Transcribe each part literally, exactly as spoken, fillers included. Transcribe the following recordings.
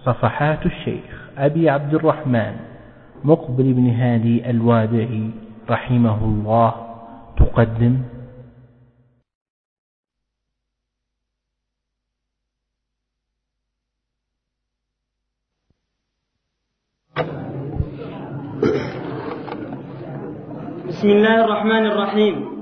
صفحات الشيخ أبي عبد الرحمن مقبل بن هادي الوادعي رحمه الله تقدم بسم الله الرحمن الرحيم.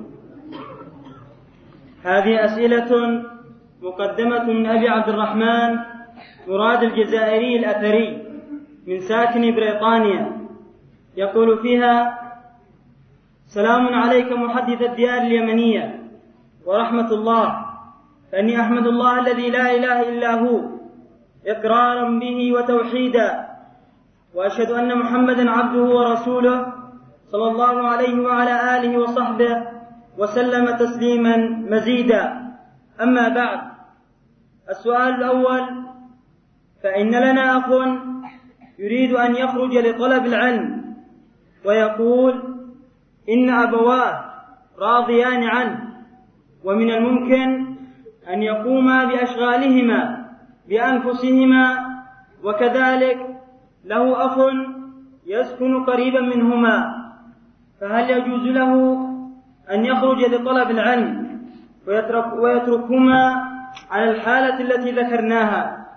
هذه أسئلة مقدمة من أبي عبد الرحمن مراد الجزائري الأثري من ساكن بريطانيا، يقول فيها: سلام عليك محدث الديار اليمنية ورحمة الله، فإني أحمد الله الذي لا إله إلا هو إقرارا به وتوحيدا، وأشهد أن محمدا عبده ورسوله صلى الله عليه وعلى آله وصحبه وسلم تسليما مزيدا. أما بعد، السؤال الأول: فإن لنا أخ يريد أن يخرج لطلب العلم ويقول إن أبواه راضيان عنه، ومن الممكن أن يقوما بأشغالهما بأنفسهما، وكذلك له أخ يسكن قريبا منهما، فهل يجوز له أن يخرج لطلب العلم ويترك ويتركهما على الحالة التي ذكرناها؟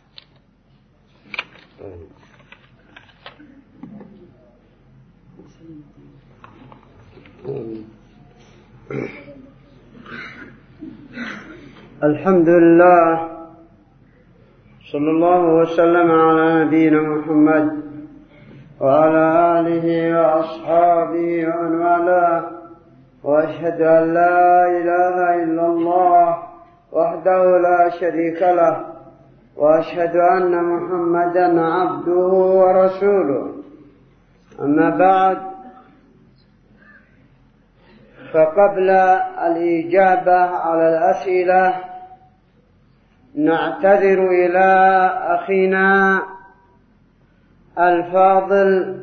الحمد لله، صلى الله وسلم على نبينا محمد وعلى آله وأصحابه ومن والاه، وأشهد أن لا إله إلا الله وحده لا شريك له، وأشهد أن محمدا عبده ورسوله. أما بعد، فقبل الإجابة على الأسئلة نعتذر إلى أخينا الفاضل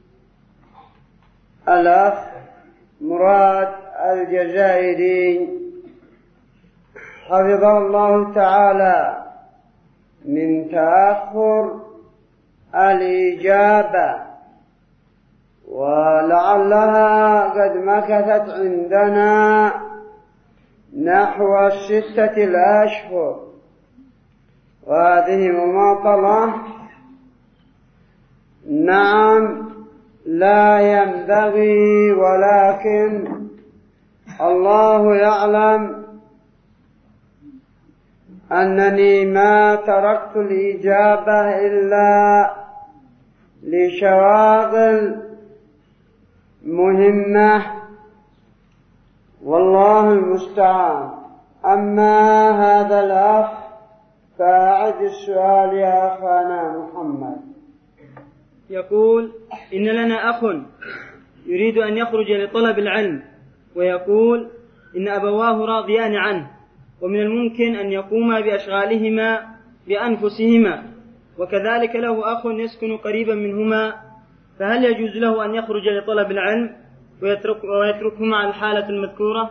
الأخ مراد الجزائري حفظه الله تعالى من تأخر الإجابة، ولعلها قد مكثت عندنا نحو الستة الأشهر، وهذه مماطلة نعم لا ينبغي، ولكن الله يعلم أنني ما تركت الإجابة إلا لشواغل مهمة، والله المستعان. أما هذا الأخ فأعد السؤال يا أخانا محمد. يقول: إن لنا أخ يريد أن يخرج لطلب العلم ويقول إن أبواه راضيان عنه، ومن الممكن أن يقوما بأشغالهما بأنفسهما، وكذلك له أخ يسكن قريبا منهما، فهل يجوز له أن يخرج لطلب العلم ويترك ويتركهما على الحالة المذكورة؟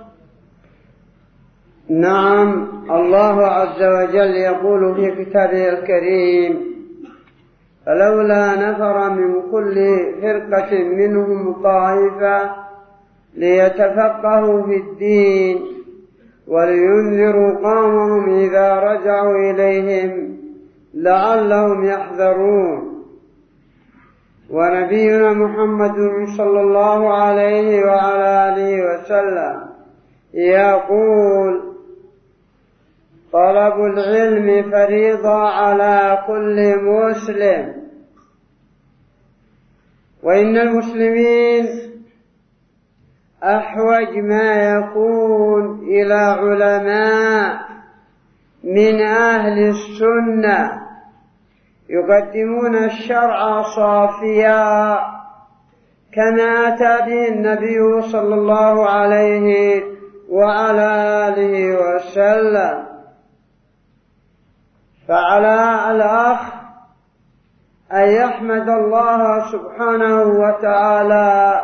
نعم، الله عز وجل يقول في كتابه الكريم: فلولا نفر من كل فرقة منهم طائفة ليتفقهوا في الدين ولينذروا قومهم إذا رجعوا إليهم لعلهم يحذرون. ونبينا محمد صلى الله عليه وعلى آله وسلم يقول: طلب العلم فريضة على كل مسلم. وإن المسلمين أحوج ما يكون إلى علماء من أهل السنة يقدمون الشرع صافيا كما أتى به النبي صلى الله عليه وعلى آله وسلم. فعلى الأخ أن يحمد الله سبحانه وتعالى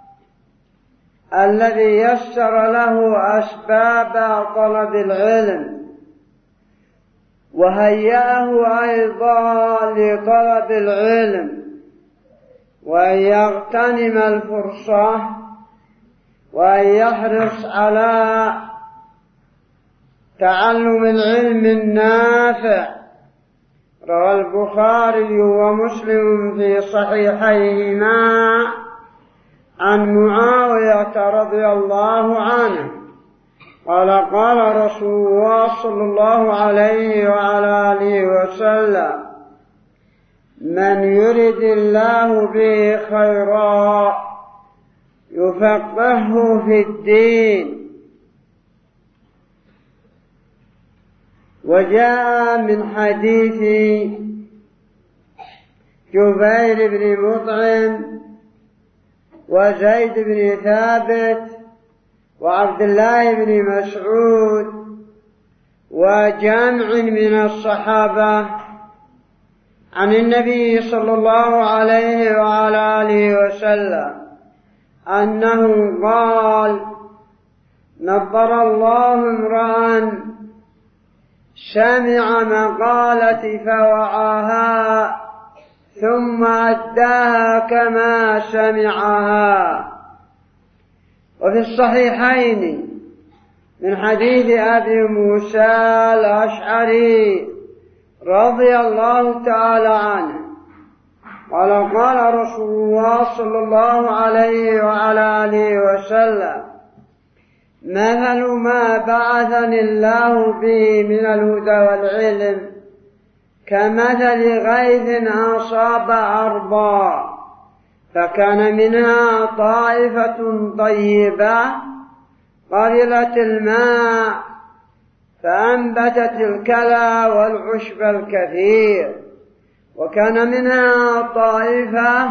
الذي يسر له أسباب طلب العلم، وهيأه أيضا لطلب العلم وأن يغتنم الفرصة وأن يحرص على تعلم العلم النافع. روى البخاري ومسلم في صحيحيهما عن معاوية رضي الله عنه قال قال رسول الله صلى الله عليه وعلى آله وسلم: من يرد الله به خيرا يفقهه في الدين. وجاء من حديث جبير بن مطعم وزيد بن ثابت وعبد الله بن مسعود وجمع من الصحابة عن النبي صلى الله عليه وعلى آله وسلم أنه قال: نظر الله امرأ سمع مقالتي فوعاها ثم أداها كما سمعها. وفي الصحيحين من حديث أبي موسى الأشعري رضي الله تعالى عنه قال قال رسول الله صلى الله عليه وعلى آله وسلم: مثل ما بعثني الله به من الهدى والعلم كمثل غيث أصاب أرضا فكان منها طائفة طيبة قبلت الماء فأنبتت الكلى والعشب الكثير، وكان منها طائفة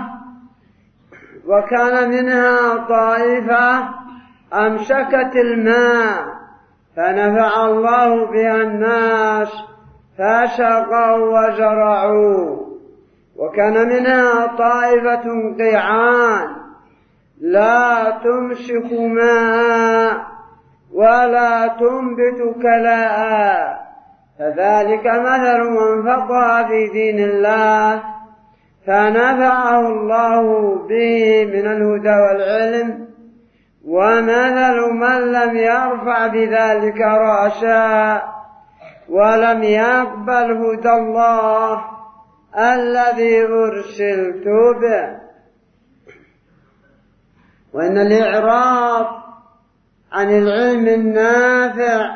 وكان منها طائفة أمسكت الماء فنفع الله بها الناس فسقوا وزرعوا، وكان منها طائفة قيعان لا تمسك ماء ولا تنبت كلاء، فذلك مثل من فقه في دين الله فنفعه الله به من الهدى والعلم، ومثل من لم يرفع بذلك رأسا ولم يقبل هدى الله الذي أرسلت به. وإن الإعراض عن العلم النافع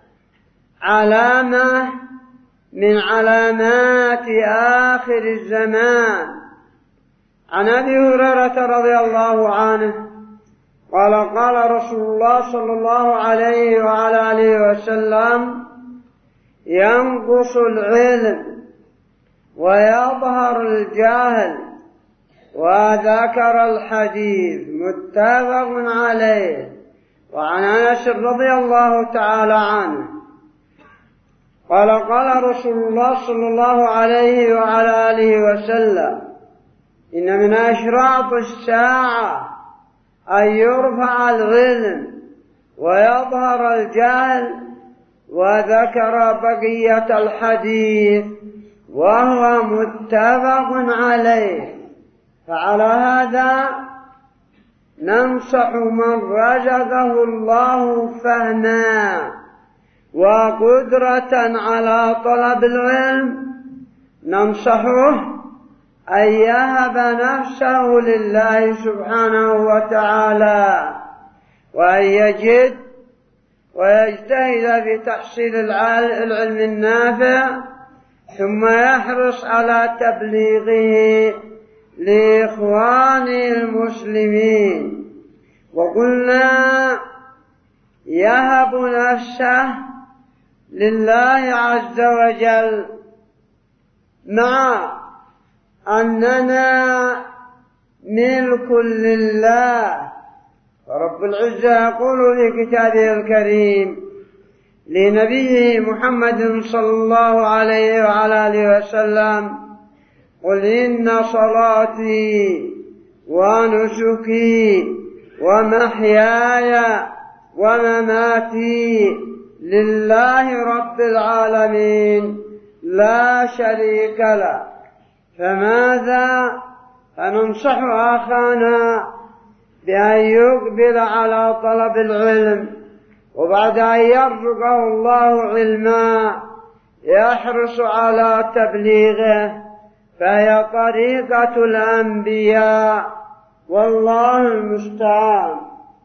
علامة من علامات آخر الزمان. عن أبي هريرة رضي الله عنه قال قال رسول الله صلى الله عليه وعلى آله وسلم: ينقص العلم ويظهر الجهل. وذكر الحديث متفق عليه. وعن أنس رضي الله تعالى عنه قال قال رسول الله صلى الله عليه وعلى آله وسلم: إن من أشراط الساعة أن يرفع العلم ويظهر الجهل. وذكر بقية الحديث وهو متفق عليه. فعلى هذا ننصح من رزقه الله فهما وقدرة على طلب العلم، ننصحه أن يهب نفسه لله سبحانه وتعالى وأن يجد ويجتهد في تحصيل العلم النافع، ثم يحرص على تبليغه لإخوانه المسلمين. وقلنا يهب نفسه لله عز وجل مع أننا ملك لله. ورب العزة يقول في كتابه الكريم لنبيه محمد صلى الله عليه وعلى آله وسلم: قل إن صلاتي ونسكي ومحياي ومماتي لله رب العالمين لا شريك له. فماذا فننصح أخانا بأن يقبل على طلب العلم، وبعد أن يرزقه الله علما يحرص على تبليغه، فهي طريقة الأنبياء، والله المستعان.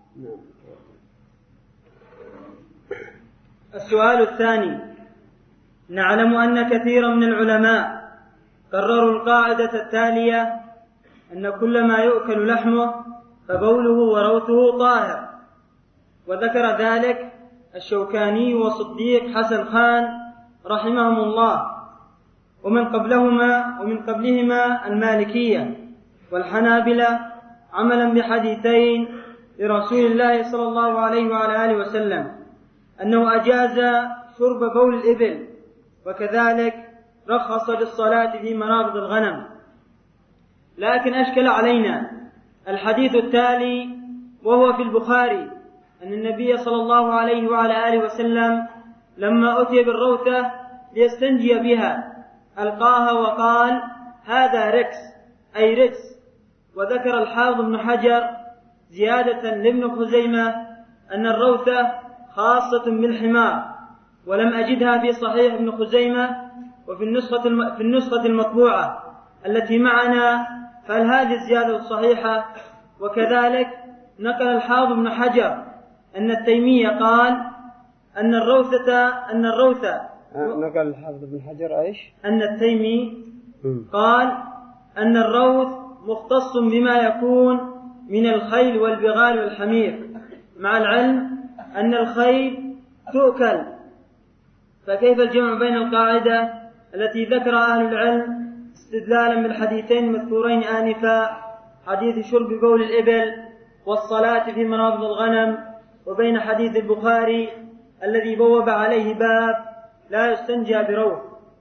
السؤال الثاني: نعلم أن كثيرا من العلماء قرروا القاعدة التالية: أن كل ما يؤكل لحمه فبوله وروثه طاهر، وذكر ذلك الشوكاني وصديق حسن خان رحمهم الله، ومن قبلهما ومن قبلهما المالكية والحنابلة، عملا بحديثين لرسول الله صلى الله عليه وعلى آله وسلم أنه أجاز شرب بول الإبل، وكذلك رخص للصلاة في منابض الغنم. لكن أشكل علينا الحديث التالي، وهو في البخاري، أن النبي صلى الله عليه وعلى آله وسلم لما أتي بالروثة ليستنجي بها ألقاها وقال: هذا ركس، أي ركس. وذكر الحافظ ابن حجر زيادة لابن خزيمة أن الروثة خاصة بالحمار، ولم أجدها في صحيح ابن خزيمة وفي النسخة في النسخة المطبوعة التي معنا، فهل هذه الزيادة صحيحة؟ وكذلك نقل الحافظ ابن حجر أن التيمية قال أن الروثة أن الروثة نقل الحافظ ابن حجر إيش؟ أن التيمي قال أن الروث مختص بما يكون من الخيل والبغال والحمير، مع العلم أن الخيل تؤكل. فكيف الجمع بين القاعدة التي ذكر أهل العلم استدلالا بالحديثين المذكورين آنفا، حديث شرب بول الإبل والصلاة في منابض الغنم، وبين حديث البخاري الذي بوب عليه باب لا يستنجى بروث؟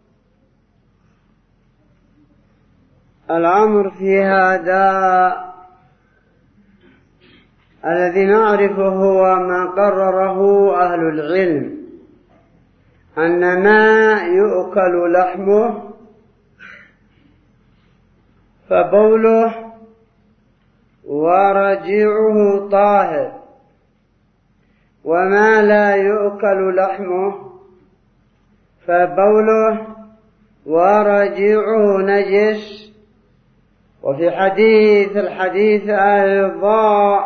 الأمر في هذا الذي نعرفه هو ما قرره أهل العلم، أن ما يؤكل لحمه فبوله ورجيعه طاهر، وما لا يؤكل لحمه فبوله ورجيعه نجس. وفي حديث الحديث أيضا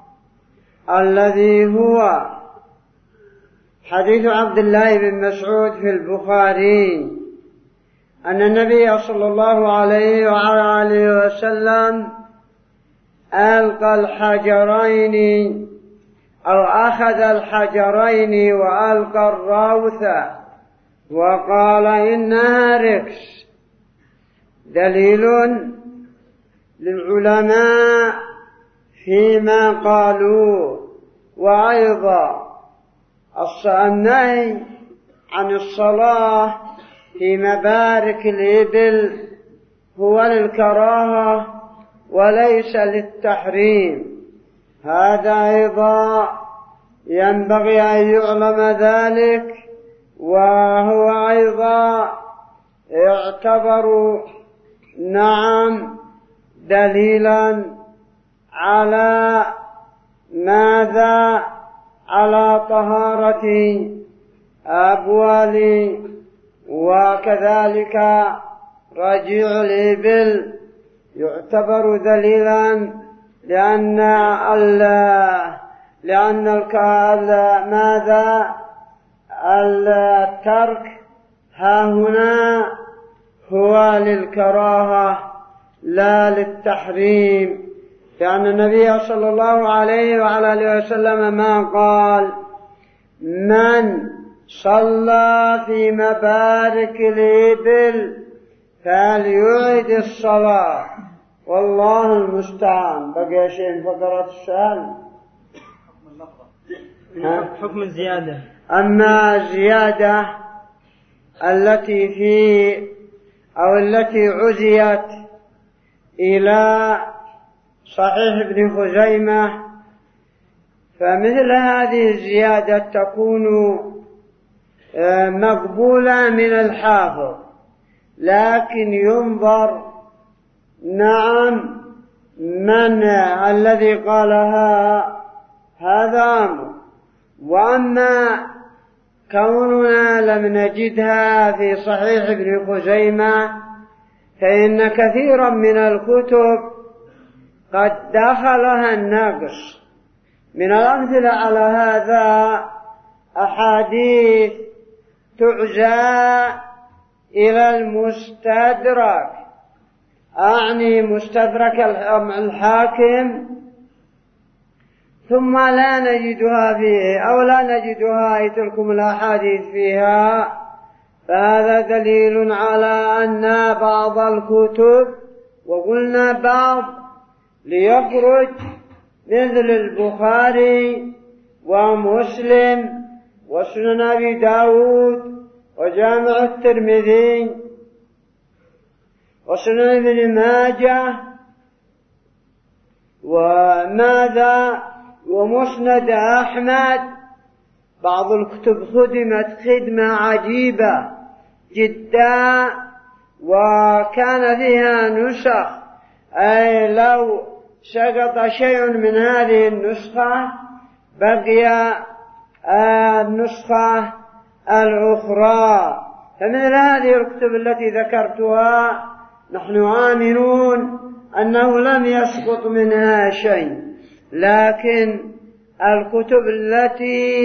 الذي هو حديث عبد الله بن مسعود في البخاري أن النبي صلى الله عليه وعلى آله وسلم ألقى الحجرين أو أخذ الحجرين وألقى الروث وقال إنها ركس، دليل للعلماء فيما قالوا. وأيضا النهي عن الصلاة في مبارك الإبل هو للكراهة وليس للتحريم، هذا أيضا ينبغي أن يعلم ذلك. وهو أيضا يعتبر نعم دليلا على ماذا؟ على طهارة أبوال، وكذلك رجيع الإبل يعتبر دليلا، لأن لأن ماذا؟ الترك ها هنا هو للكراهة لا للتحريم، لأن النبي صلى الله عليه وعلى آله وسلم ما قال: من صلى في مبارك الإبل فليعد الصلاة، والله المستعان. بقي شيء فقرة السؤال؟ حكم الزيادة. أما الزيادة التي في أو التي عزيت إلى صحيح ابن خزيمة، فمثل هذه الزيادة تكون مقبولة من الحافظ، لكن ينظر نعم من الذي قالها، هذا أمر. وأما كوننا لم نجدها في صحيح ابن خزيمة فإن كثيرا من الكتب قد دخلها النقص. من الأمثلة على هذا أحاديث تعزى إلى المستدرك، أعني مستدرك الحاكم، ثم لا نجدها فيه أو لا نجدها تلكم الأحاديث فيها، فهذا دليل على أن بعض الكتب، وقلنا بعض ليخرج مثل البخاري ومسلم وسنن أبي داود وجامع الترمذي وسنن ابن ماجه وماذا ومسند أحمد، بعض الكتب خدمت خدمة عجيبة جدا وكان فيها نسخ، أي لو سقط شيء من هذه النسخة بقي النسخة الأخرى. فمثل هذه الكتب التي ذكرتها نحن آمنون أنه لم يسقط منها شيء، لكن الكتب التي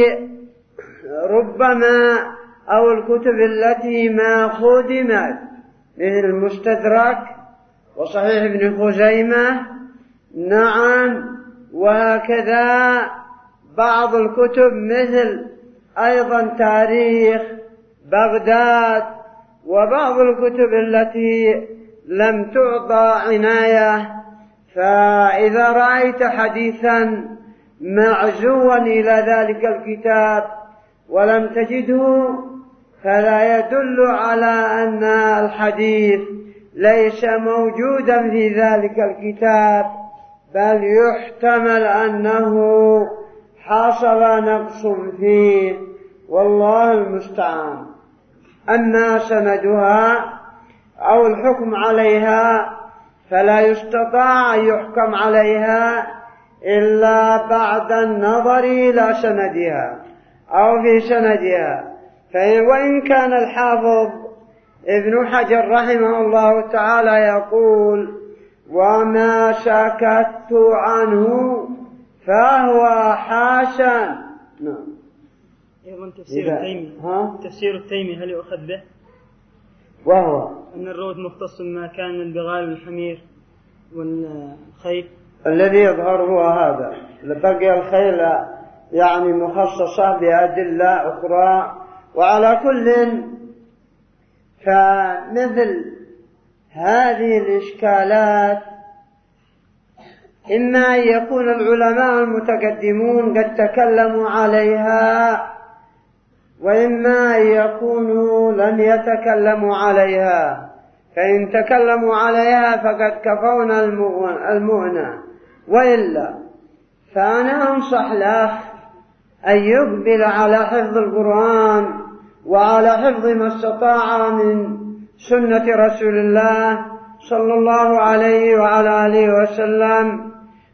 ربما أو الكتب التي ما خدمت مثل المستدرك وصحيح ابن خزيمة، نعم، وهكذا بعض الكتب مثل أيضا تاريخ بغداد، وبعض الكتب التي لم تعطى عناية. فإذا رأيت حديثا معزوا إلى ذلك الكتاب ولم تجده فلا يدل على أن الحديث ليس موجودا في ذلك الكتاب، بل يحتمل أنه حصل نقص فيه، والله المستعان. أما سندها أو الحكم عليها فلا يستطاع أن يحكم عليها إلا بعد النظر إلى سندها أو في سندها. وإن كان الحافظ ابن حجر رحمه الله تعالى يقول: وما سكت عنه فهو حسن. نعم. أيضا تفسير التيمي، تفسير التيمي هل يؤخذ به؟ وهو أن الروث مختص بما كان البغال والحمير والخيل، الذي يظهر هو هذا. بقي الخيل يعني مخصصة بأدلة أخرى. وعلى كل فمثل هذه الإشكالات إما أن يكون العلماء المتقدمون قد تكلموا عليها، وإما أن يكونوا لم يتكلموا عليها، فإن تكلموا عليها فقد كفونا المؤنة، وإلا فأنا أنصح له أن يقبل على حفظ القرآن وعلى حفظ ما استطاع من سنة رسول الله صلى الله عليه وعلى آله وسلم،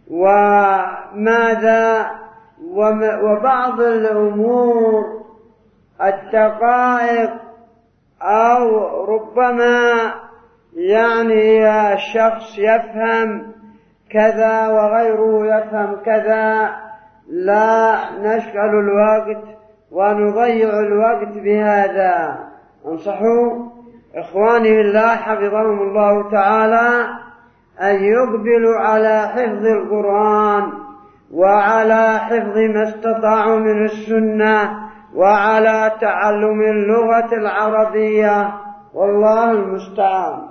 وماذا وبعض الأمور الدقائق، أو ربما يعني الشخص يفهم كذا وغيره يفهم كذا، لا نشغل الوقت ونضيع الوقت بهذا. انصحوا إخواني بالله حفظهم الله تعالى أن يقبلوا على حفظ القرآن وعلى حفظ ما استطاعوا من السنة وعلى تعلم اللغة العربية، والله المستعان.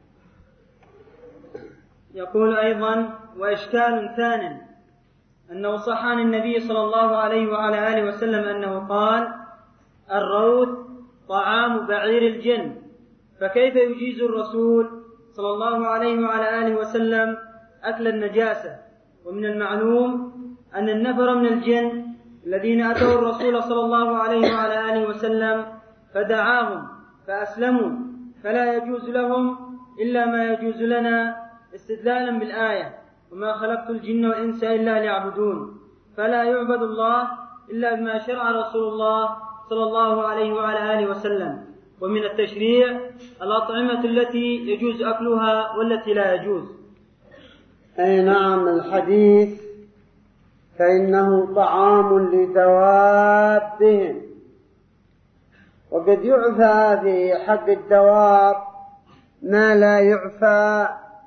يقول أيضا: وإشكال ثان أنه صح عن النبي صلى الله عليه وعلى آله وسلم أنه قال: الروث طعام بعير الجن، فكيف يجيز الرسول صلى الله عليه وعلى آله وسلم أكل النجاسة؟ ومن المعلوم أن النفر من الجن الذين أتوا الرسول صلى الله عليه وعلى آله وسلم فدعاهم فأسلموا، فلا يجوز لهم إلا ما يجوز لنا استدلالا بالآية وما خلقت الجن والإنس إلا ليعبدون، فلا يعبد الله إلا بما شرع رسول الله صلى الله عليه وعلى آله وسلم. ومن التشريع الأطعمة التي يجوز أكلها والتي لا يجوز. أي نعم، الحديث فإنه طعام لدوابهم، وقد يعفى في حق الدواب ما لا يعفى،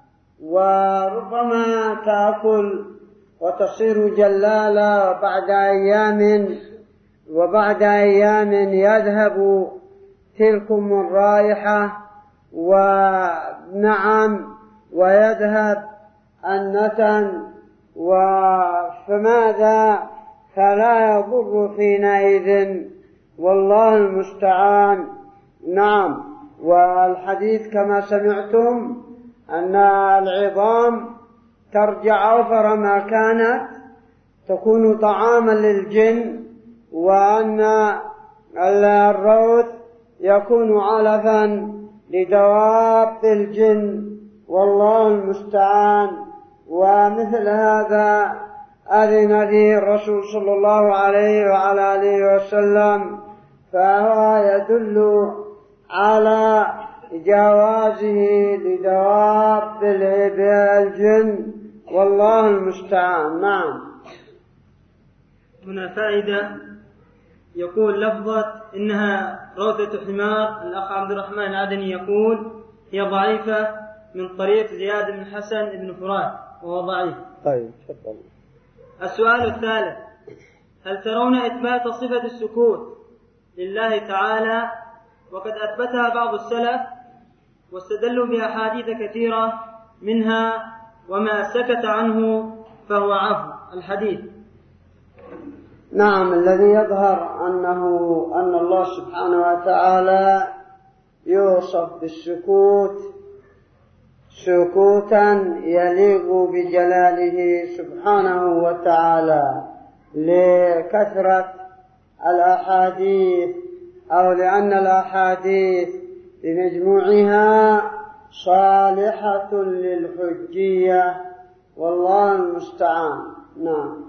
وربما تأكل وتصير جلالة وبعد أيام وبعد أيام يذهب تلكم الرائحة، ونعم ويذهب النتن، فماذا فلا يضر حينئذ، والله المستعان. نعم، والحديث كما سمعتم أن العظام ترجع أوفر ما كانت، تكون طعاما للجن، وأن الروث يكون علفا لدواب الجن، والله المستعان. ومثل هذا أذن به الرسول صلى الله عليه وعلى آله وسلم، فهو يدل على جوازه لدواب الجن، والله المستعان. نعم. هنا فائدة، يقول لفظة إنها روثة حمار، الأخ عبد الرحمن العدني يقول هي ضعيفة من طريق زياد بن حسن بن فرات وهو ضعيف. طيب تفضل. السؤال الثالث: هل ترون إثبات صفة السكوت لله تعالى؟ وقد أثبتها بعض السلف واستدلوا بأحاديث كثيرة، منها وما سكت عنه فهو عفو الحديث. نعم، الذي يظهر أنه أن الله سبحانه وتعالى يوصف بالسكوت سكوتا يليق بجلاله سبحانه وتعالى، لكثرة الأحاديث أو لأن الأحاديث بمجموعها صالحة للحجية، والله المستعان. نعم.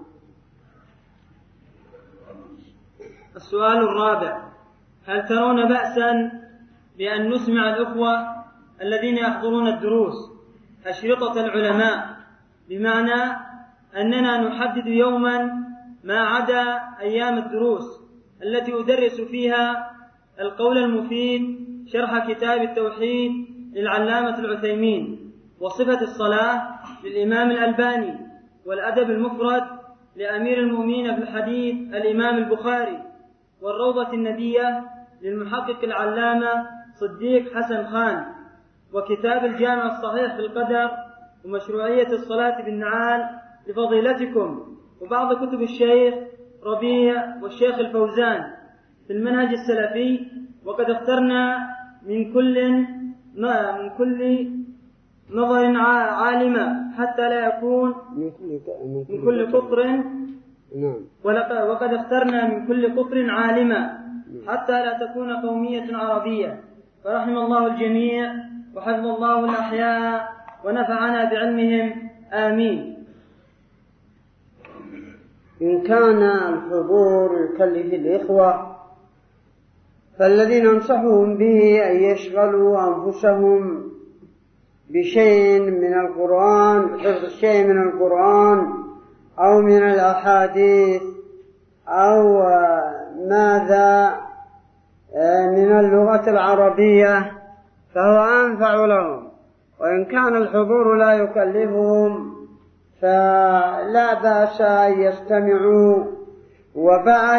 السؤال الرابع: هل ترون بأسا بأن نسمع الأخوة الذين يحضرون الدروس أشرطة العلماء، بمعنى أننا نحدد يوما ما عدا أيام الدروس التي أدرس فيها القول المفيد شرح كتاب التوحيد للعلامة العثيمين، وصفة الصلاة للإمام الألباني، والأدب المفرد لأمير المؤمنين في الحديث الإمام البخاري، والروضة الندية للمحقق العلامة صديق حسن خان، وكتاب الجامع الصحيح في القدر، ومشروعية الصلاة بالنعال لفضيلتكم، وبعض كتب الشيخ ربيع والشيخ الفوزان في المنهج السلفي. وقد اخترنا من كل من كل نظر عالمة حتى لا يكون من كل قطر وقد اخترنا من كل قطر عالمة حتى لا تكون قومية عربية. فرحم الله الجميع وحفظ الله الأحياء ونفعنا بعلمهم، آمين. إن كان الحضور يكلف الإخوة، فالذي ننصحهم به أن يشغلوا أنفسهم بشيء من القرآن، حفظ شيء من القرآن أو من الأحاديث أو ماذا من اللغة العربية، فهو أنفع لهم. وإن كان الحضور لا يكلفهم فلا بأس أن يستمعوا. وبعد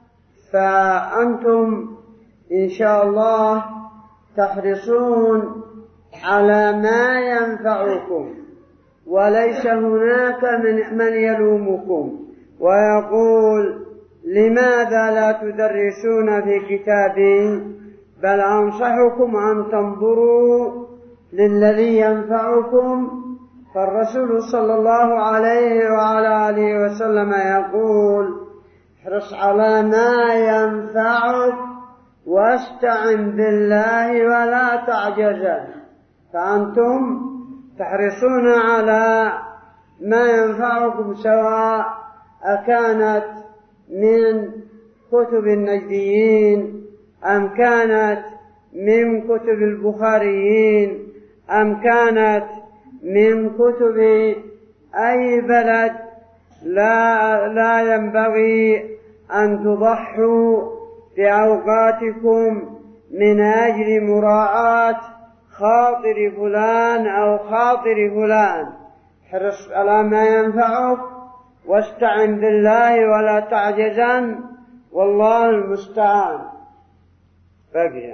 فأنتم إن شاء الله تحرصون على ما ينفعكم، وليس هناك من, من يلومكم ويقول لماذا لا تدرسون في كتابي، بل أنصحكم أن تنظروا للذي ينفعكم. فالرسول صلى الله عليه وعلى آله وسلم يقول: احرص على ما ينفعك واستعن بالله ولا تعجزن. فأنتم تحرصون على ما ينفعكم، سواء أكانت من كتب النجديين أم كانت من كتب البخاريين أم كانت من كتب أي بلد. لا, لا ينبغي أن تضحوا بأوقاتكم من أجل مراعاة خاطر فلان أو خاطر فلان. احرص على ما ينفعك واستعن بالله ولا تعجزن، والله المستعان. بقي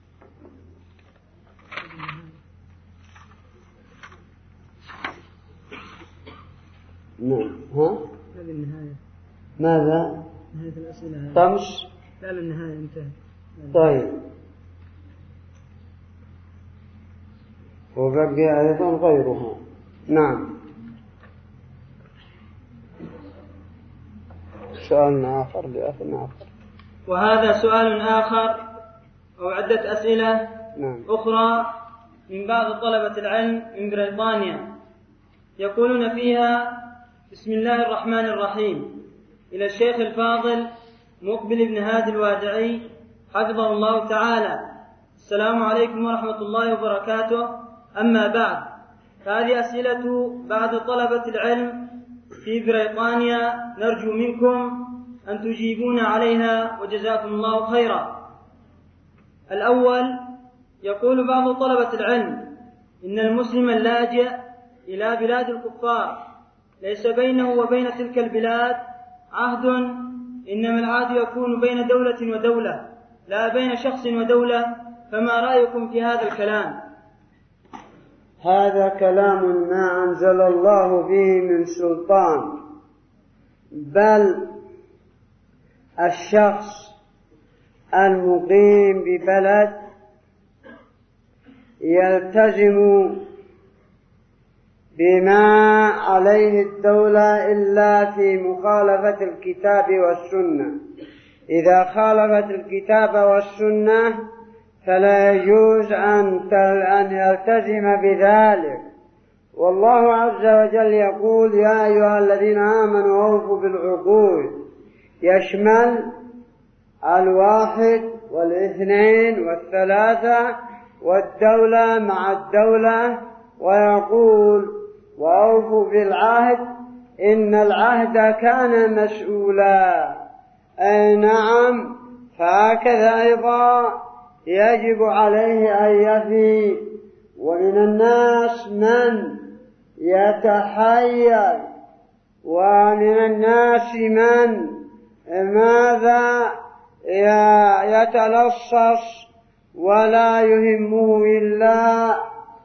نعم. ها؟ هذه النهاية. ماذا؟ نهاية الأسئلة. طمس. لا، النهاية انتهى. طيب، وبقي أيضا غيرها. نعم. سؤال آخر لأخ آخر. وهذا سؤال آخر أو عدة أسئلة نعم. أخرى من بعض طلبة العلم من بريطانيا، يقولون فيها: بسم الله الرحمن الرحيم، إلى الشيخ الفاضل مقبل بن هادي الوادعي حفظه الله تعالى، السلام عليكم ورحمة الله وبركاته. أما بعد، فهذه أسئلة بعض طلبة العلم في بريطانيا، نرجو منكم أن تجيبون عليها وجزاكم الله خيرا. الأول، يقول بعض طلبة العلم إن المسلم اللاجئ إلى بلاد الكفار ليس بينه وبين تلك البلاد عهد، إنما العهد يكون بين دولة ودولة لا بين شخص ودولة، فما رأيكم في هذا الكلام؟ هذا كلام ما أنزل الله به من سلطان، بل الشخص المقيم ببلد يلتزم بما عليه الدولة إلا في مخالفة الكتاب والسنة. إذا خالفت الكتاب والسنة فلا يجوز أن يلتزم بذلك. والله عز وجل يقول: يا أيها الذين آمنوا أوفوا بالعقود، يشمل الواحد والاثنين والثلاثة والدولة مع الدولة. ويقول: وأوفوا بالعهد إن العهد كان مسؤولا. أي نعم، فهكذا أيضا يجب عليه أن يفي. ومن الناس من يتحير، ومن الناس من ماذا يتلصص ولا يهمه إلا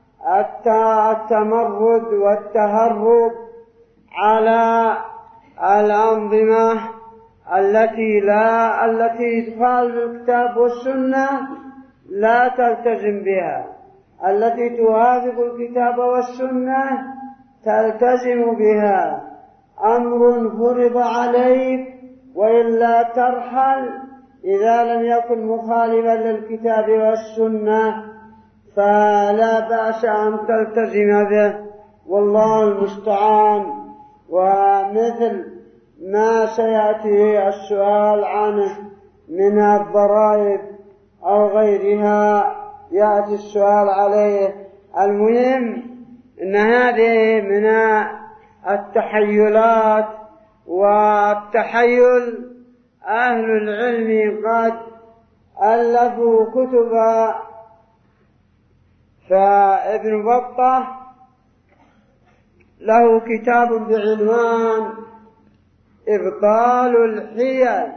التمرد والتهرب على الأنظمة التي لا التي تخالف الكتاب والسنة لا تلتزم بها، التي توافق الكتاب والسنة تلتزم بها. أمر فرض عليك وإلا ترحل إذا لم يكن مخالفا للكتاب والسنة فلا بأس أن تلتزم به، والله المستعان. ومثل ما سيأتي السؤال عنه من الضرائب أو غيرها يأتي السؤال عليه. المهم أن هذه من التحيلات والتحيل. أهل العلم قد ألفوا كتبا، فابن بطة له كتاب بعنوان إبطال الحيل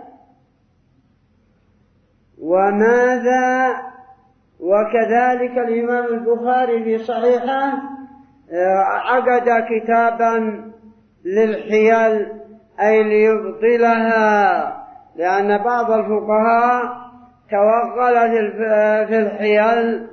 وماذا، وكذلك الإمام البخاري في صحيحه عقد كتابا للحيل أي ليبطلها، لأن بعض الفقهاء توغل في الحيل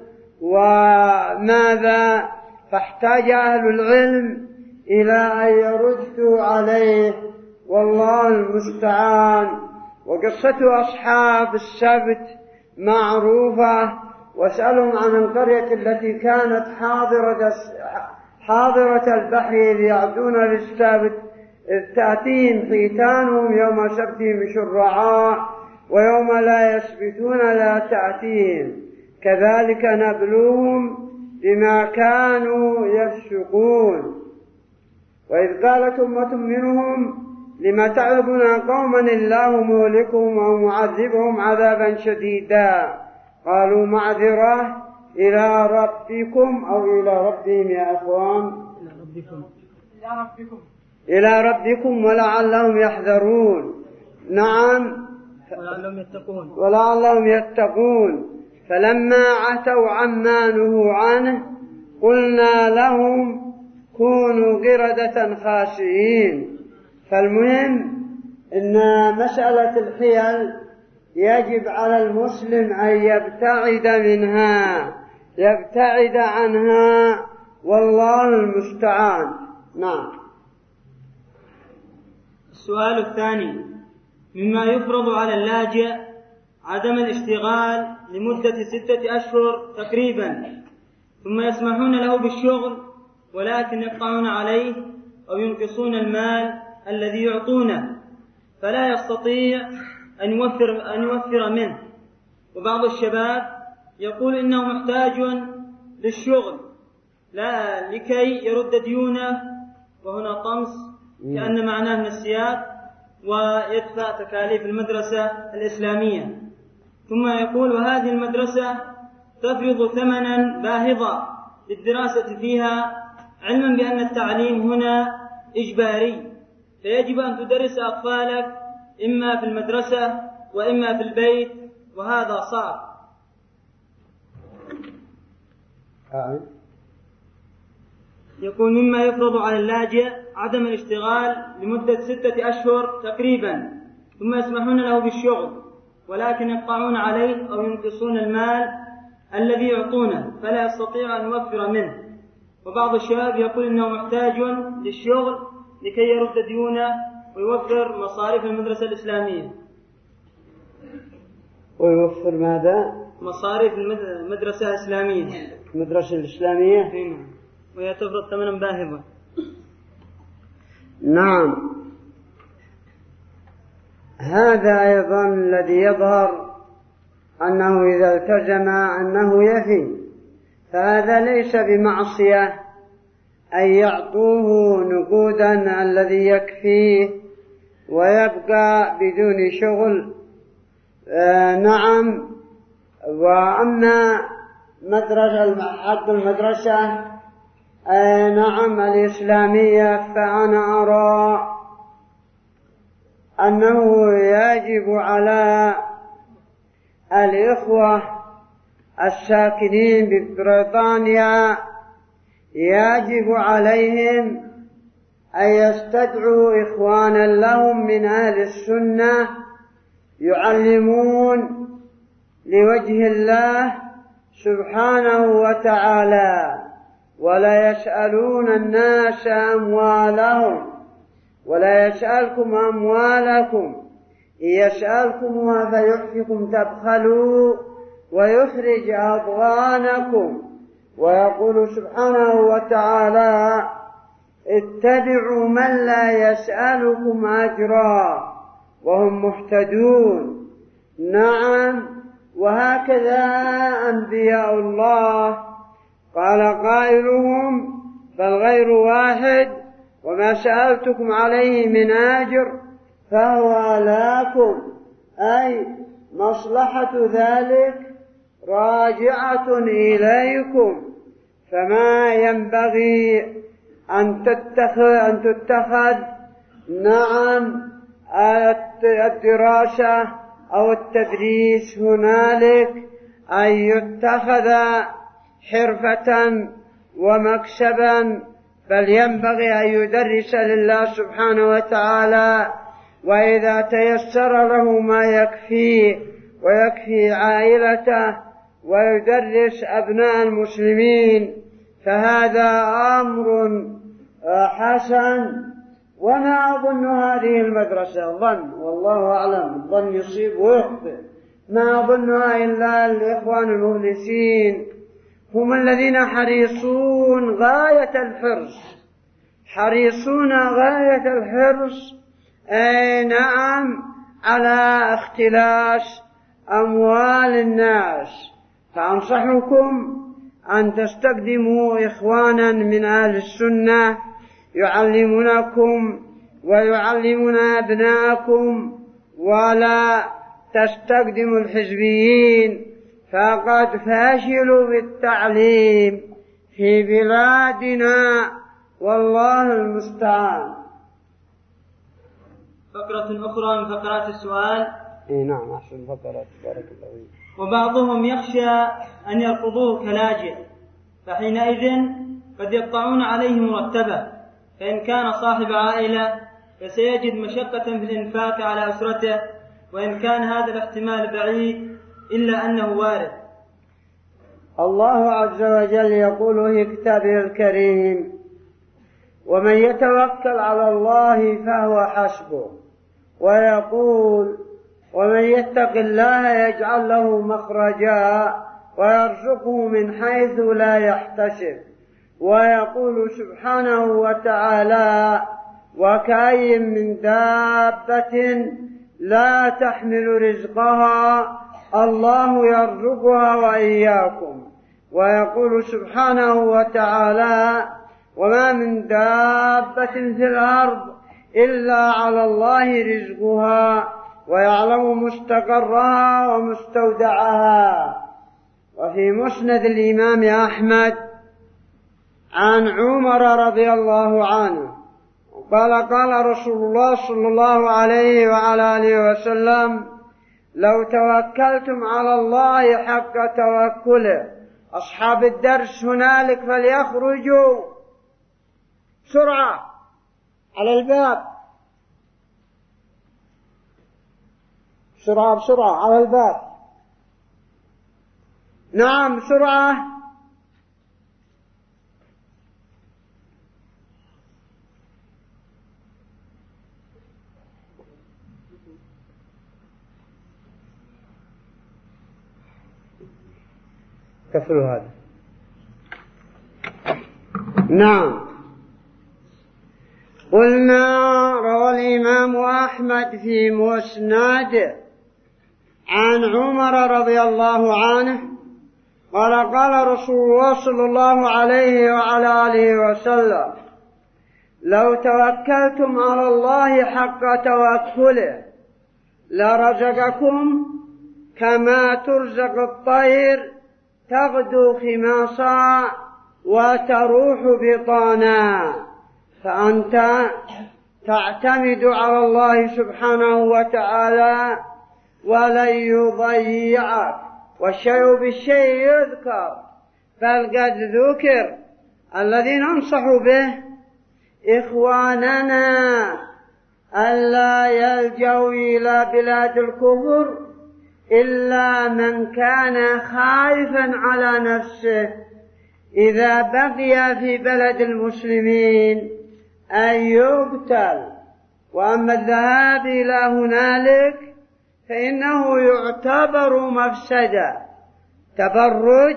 وماذا، فاحتاج أهل العلم إلى أن يردوا عليه، والله المستعان. وقصة أصحاب السبت معروفة. واسألهم عن القرية التي كانت حاضرة حاضرة البحر إذ يعدون للسبت إذ تأتيهم حيتانهم يوم سبتهم شرعاء ويوم لا يسبتون لا تأتيهم كذلك نبلوهم بما كانوا يفسقون. وإذ قالت أمة منهم لما تعظون قوما الله مهلكهم أو معذبهم عذابا شديدا قالوا معذرة إلى ربكم أو إلى ربهم يا أخوان إلى ربكم إلى ربكم إلى ربكم ولعلهم يحذرون. نعم ولعلهم يتقون ولعلهم يتقون. فلما عتوا عما نهوا عنه قلنا لهم كونوا قردة خاسئين. فالمهم إن مسألة الحيل يجب على المسلم أن يبتعد منها يبتعد عنها والله المستعان. نعم. السؤال الثاني: مما يفرض على اللاجئ عدم الاشتغال لمدة ستة أشهر تقريبا ثم يسمحون له بالشغل ولكن يقطعون عليه أو ينقصون المال الذي يعطونه فلا يستطيع أن يوفر, أن يوفر منه. وبعض الشباب يقول إنه محتاج للشغل لا لكي يرد ديونه، وهنا طمس كأن معناه من السياق، ويدفع تكاليف المدرسة الإسلامية. ثم يقول وهذه المدرسة تفرض ثمنا باهظا للدراسة فيها علما بأن التعليم هنا إجباري، فيجب أن تدرس أطفالك إما في المدرسة وإما في البيت، وهذا صعب. يقول مما يفرض على اللاجئ عدم الاشتغال لمدة ستة أشهر تقريبا ثم يسمحون له بالشغل ولكن يقطعون عليه أو ينقصون المال الذي يعطونه فلا يستطيع أن يوفر منه. وبعض الشباب يقول إنه محتاج للشغل لكي يرد ديونه ويوفر مصاريف المدرسة الإسلامية. ويوفر ماذا؟ مصاريف المدرسة الإسلامية. المدرسة الإسلامية؟ نعم. وهي تفرض ثمنا باهظا. نعم. هذا أيضا الذي يظهر أنه إذا التزم أنه يفي، فهذا ليس بمعصية أن يعطوه نقودا الذي يكفيه ويبقى بدون شغل. آه نعم. وأما مدرسة حق المدرسة آه نعم الإسلامية فأنا أرى أنه يجب على الإخوة الساكنين ببريطانيا يجب عليهم أن يستدعوا إخوانا لهم من أهل السنة يعلمون لوجه الله سبحانه وتعالى ولا يسألون الناس أموالهم ولا يسألكم أموالكم إن يسألكمها فيحفكم تبخلوا ويخرج أضغانكم. ويقول سبحانه وتعالى اتبعوا من لا يسألكم أجرا وهم مهتدون. نعم. وهكذا أنبياء الله قال قائلهم فالغير واحد وما سألتكم عليه من أجر فهو لكم، أي مصلحة ذلك راجعة إليكم، فما ينبغي أن تتخذ, أن تتخذ نعم الدراسة أو التدريس هنالك أن يتخذ حرفة ومكسبا، بل ينبغي أن يدرس لله سبحانه وتعالى، وإذا تيسر له ما يكفيه ويكفي عائلته ويدرس أبناء المسلمين فهذا أمر حسن. وما أظن هذه المدرسة ظن، والله أعلم، الظن يصيب ويخطئ، ما أظنها إلا الإخوان المخلصين، هم الذين حريصون غاية الحرص، حريصون غاية الحرص أي نعم على اختلاس أموال الناس. فأنصحكم أن تستخدموا إخوانا من أهل السنة يعلمونكم ويعلمون أبناءكم، ولا تستخدموا الحزبيين، فقد فاشلوا بالتعليم في بلادنا والله المستعان. فقرة أخرى من فقرات السؤال. إيه نعم أحسن فقرات، بارك الله فيك. وبعضهم يخشى أن يرفضوه كلاجئ، فحينئذ قد يقطعون عليه مرتبه، فإن كان صاحب عائلة فسيجد مشقة في الإنفاق على أسرته، وإن كان هذا الاحتمال بعيد إلا أنه وارد. الله عز وجل يقول في كتابه الكريم: ومن يتوكل على الله فهو حسبه، ويقول: ومن يتق الله يجعل له مخرجا ويرزقه من حيث لا يحتسب. ويقول سبحانه وتعالى: وكأي من دابة لا تحمل رزقها الله يرزقها وإياكم. ويقول سبحانه وتعالى: وما من دابة في الأرض إلا على الله رزقها ويعلم مستقرها ومستودعها. وفي مسند الإمام أحمد عن عمر رضي الله عنه قال: قال رسول الله صلى الله عليه وعلى آله وسلم: لو توكلتم على الله حق توكله. أصحاب الدرس هنالك فليخرجوا بسرعة على الباب، بسرعة بسرعة على الباب. نعم بسرعة. كفروا هذا. نعم. قلنا روى الإمام أحمد في مسنده عن عمر رضي الله عنه قال: قال رسول الله صلى الله عليه وعلى آله وسلم: لو توكلتم على الله حق توكله لرزقكم كما ترزق الطير تغدو خماصا وتروح بطانا. فأنت تعتمد على الله سبحانه وتعالى ولن يضيعك، والشيء بالشيء يذكر، بل قد ذكر. الذي ننصح به إخواننا ألا يلجوا إلى بلاد الكفر إلا من كان خائفا على نفسه إذا بقي في بلد المسلمين أن يقتل. وأما الذهاب إلى هنالك فإنه يعتبر مفسدة، تبرج،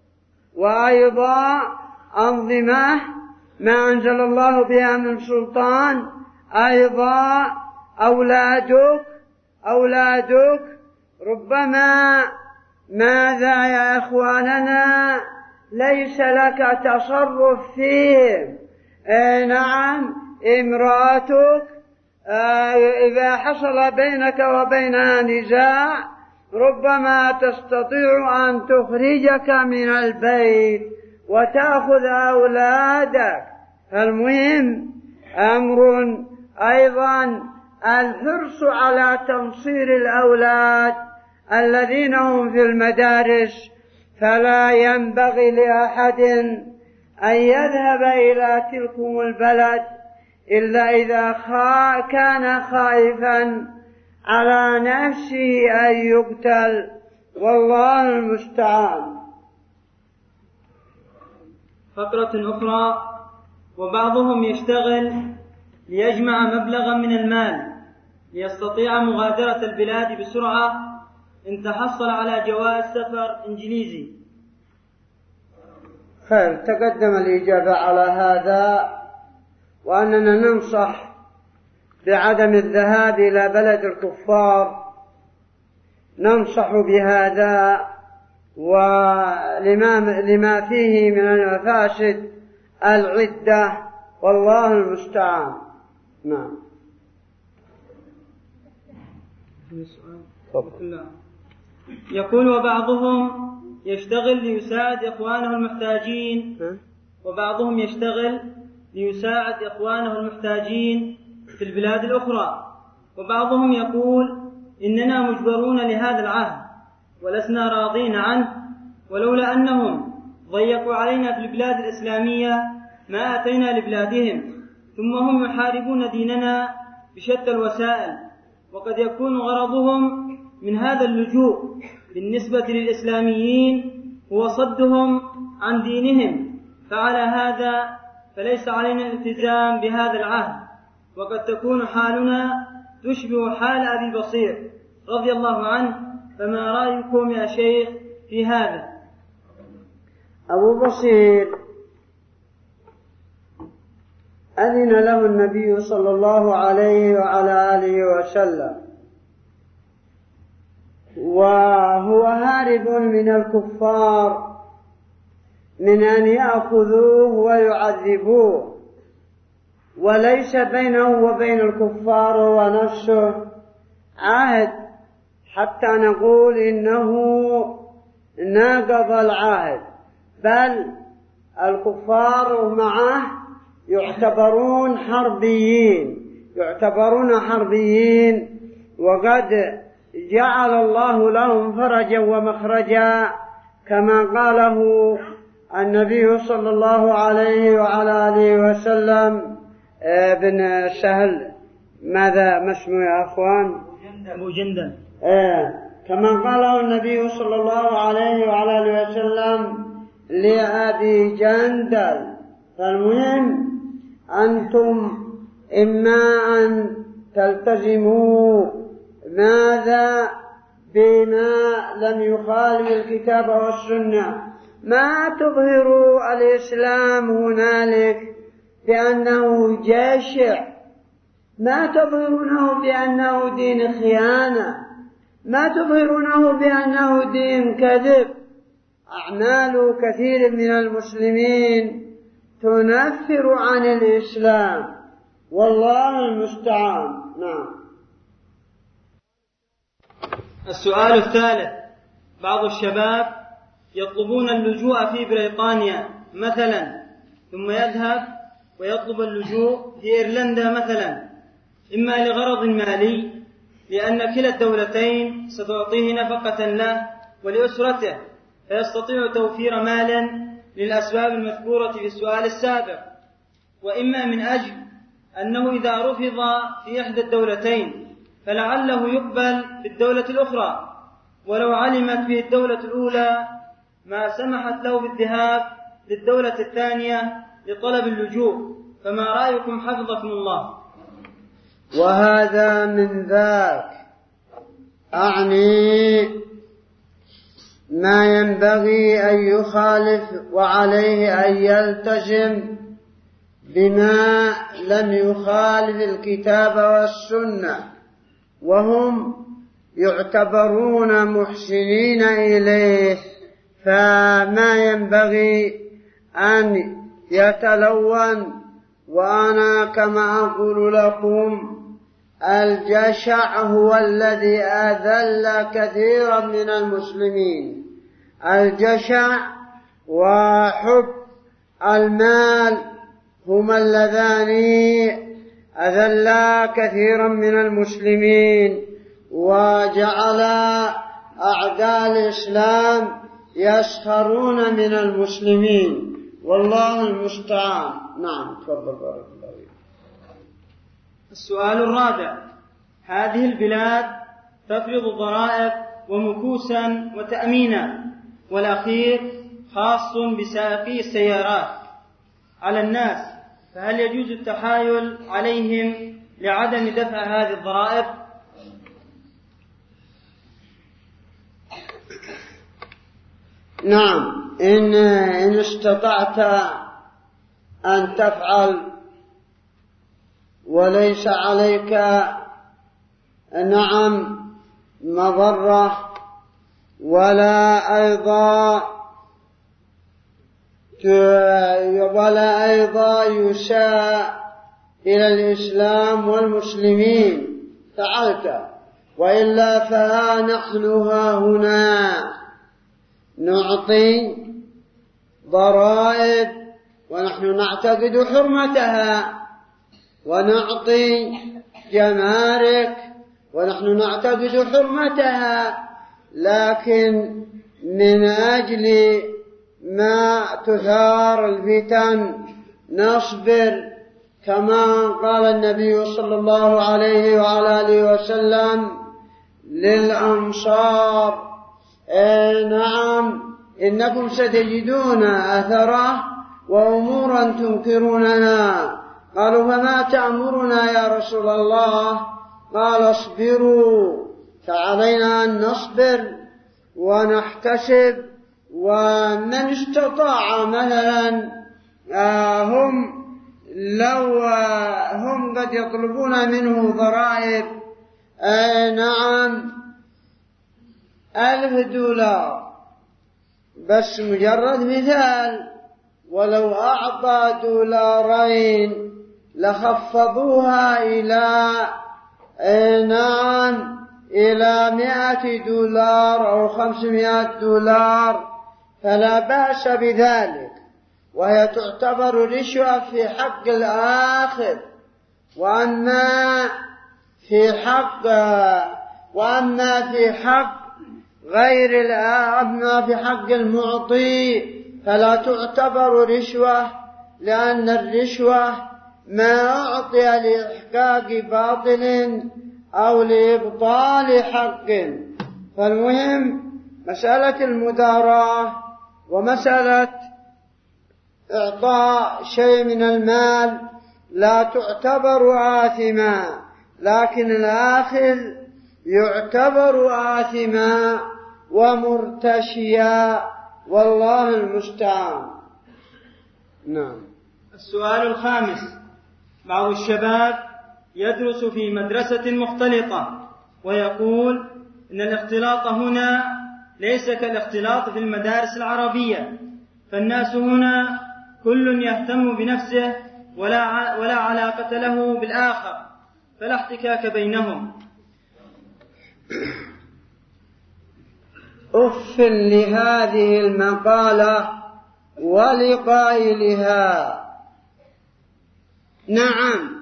وأيضا أنظمة ما أنزل الله بها من سلطان. أيضا أولادك أولادك ربما ماذا يا إخواننا ليس لك تصرف فيهم. آه نعم امرأتك آه إذا حصل بينك وبينها نزاع ربما تستطيع أن تخرجك من البيت وتأخذ أولادك. المهم أمر أيضا الحرص على تنصير الأولاد الذين هم في المدارس. فلا ينبغي لأحد أن يذهب إلى تلكم البلد إلا إذا خا كان خائفا على نفسه أن يقتل، والله المستعان. فقرة أخرى: وبعضهم يشتغل ليجمع مبلغا من المال ليستطيع مغادرة البلاد بسرعة إن تحصل على جواز سفر إنجليزي؟ خير، تقدم الإجابة على هذا، وأننا ننصح بعدم الذهاب إلى بلد الكفار، ننصح بهذا ولما لما فيه من المفاسد العدة، والله المستعان. نعم. يقول وبعضهم يشتغل ليساعد إخوانه المحتاجين وبعضهم يشتغل ليساعد إخوانه المحتاجين في البلاد الأخرى، وبعضهم يقول إننا مجبرون لهذا العهد ولسنا راضين عنه، ولولا أنهم ضيقوا علينا في البلاد الإسلامية ما أتينا لبلادهم، ثم هم يحاربون ديننا بشتى الوسائل، وقد يكون غرضهم من هذا اللجوء بالنسبة للإسلاميين هو صدهم عن دينهم، فعلى هذا فليس علينا الالتزام بهذا العهد، وقد تكون حالنا تشبه حال أبي بصير رضي الله عنه، فما رأيكم يا شيخ في هذا؟ أبو بصير أذن له النبي صلى الله عليه وعلى آله وسلم، وهو هارب من الكفار من أن يأخذوه ويعذبوه، وليس بينه وبين الكفار ونفسه عهد حتى نقول إنه ناقض العهد، بل الكفار معه يعتبرون حربيين يعتبرون حربيين وقد جعل الله لهم فرجا ومخرجا كما قاله النبي صلى الله عليه وعلى آله وسلم. ابن سهل ماذا ما اسمه يا أخوان؟ أبو جندل. آه. كما قاله النبي صلى الله عليه وعلى آله وسلم لأبي جندل. فالمهم أنتم إما أن تلتزموا ماذا بما لم يخالف الكتاب والسنة، ما تظهروا الإسلام هنالك بأنه جاشع، ما تظهرونه بأنه دين خيانة، ما تظهرونه بأنه دين كذب. أعمال كثير من المسلمين تنفر عن الإسلام، والله المستعان. نعم. السؤال الثالث: بعض الشباب يطلبون اللجوء في بريطانيا مثلا، ثم يذهب ويطلب اللجوء في إيرلندا مثلا، إما لغرض مالي لأن كلا الدولتين ستعطيه نفقة له ولأسرته، فيستطيع توفير مال للأسباب المذكورة في السؤال السابق، وإما من أجل أنه إذا رفض في إحدى الدولتين فلعله يقبل في الدولة الأخرى، ولو علمت به الدولة الأولى ما سمحت له بالذهاب للدولة الثانية لطلب اللجوء، فما رأيكم حفظكم الله؟ وهذا من ذاك، أعني ما ينبغي أن يخالف وعليه أن يلتزم بما لم يخالف الكتاب والسنة، وهم يعتبرون محسنين إليه، فما ينبغي أن يتلون. وأنا كما أقول لكم الجشع هو الذي أذل كثيرا من المسلمين، الجشع وحب المال هما اللذان أذلا كثيرا من المسلمين، وجعل أعداء الإسلام يسخرون من المسلمين، والله المستعان. نعم، تفضل بارك الله فيك. السؤال الرابع: هذه البلاد تفرض ضرائب ومكوسا وتأمينا، والأخير خاص بسائقي السيارات على الناس، فهل يجوز التحايل عليهم لعدم دفع هذه الضرائب؟ نعم، إن, إن استطعت أن تفعل وليس عليك نعم مضرة ولا أيضا ولا أيضا يساء إلى الإسلام والمسلمين فعلت، وإلا فها نحن هنا نعطي ضرائب ونحن نعتقد حرمتها، ونعطي جمارك ونحن نعتقد حرمتها، لكن من أجل ما تثار الفتن نصبر، كما قال النبي صلى الله عليه وعلى آله وسلم للأنصار: إيه نعم إنكم ستجدون أثره وأمورا تنكرونها. قالوا: فما تأمرنا يا رسول الله؟ قال: اصبروا، فعلينا أن نصبر ونحتسب. ومن استطاع مثلا آه هم لو آه هم قد يطلبون منه ضرائب آه نعم ألف دولار، بس مجرد مثال، ولو أعطى دولارين لخفضوها إلى آه نعم إلى مئة دولار أو خمسمائة دولار فلا بأس بذلك، وهي تعتبر رشوة في حق الآخر. وأما في حق وأما في حق غير الآخر، في حق المعطي فلا تعتبر رشوة، لأن الرشوة ما أعطي لإحقاق باطل أو لإبطال حق. فالمهم مسألة المداراة ومسألة إعطاء شيء من المال لا تعتبر آثما، لكن الآخذ يعتبر آثما ومرتشيا، والله المستعان. نعم. السؤال الخامس: بعض الشباب يدرس في مدرسة مختلطة ويقول إن الاختلاط هنا ليس كالاختلاط في المدارس العربية، فالناس هنا كل يهتم بنفسه ولا ولا علاقة له بالآخر، فلا احتكاك بينهم. أف لهذه المقالة ولقائلها. نعم،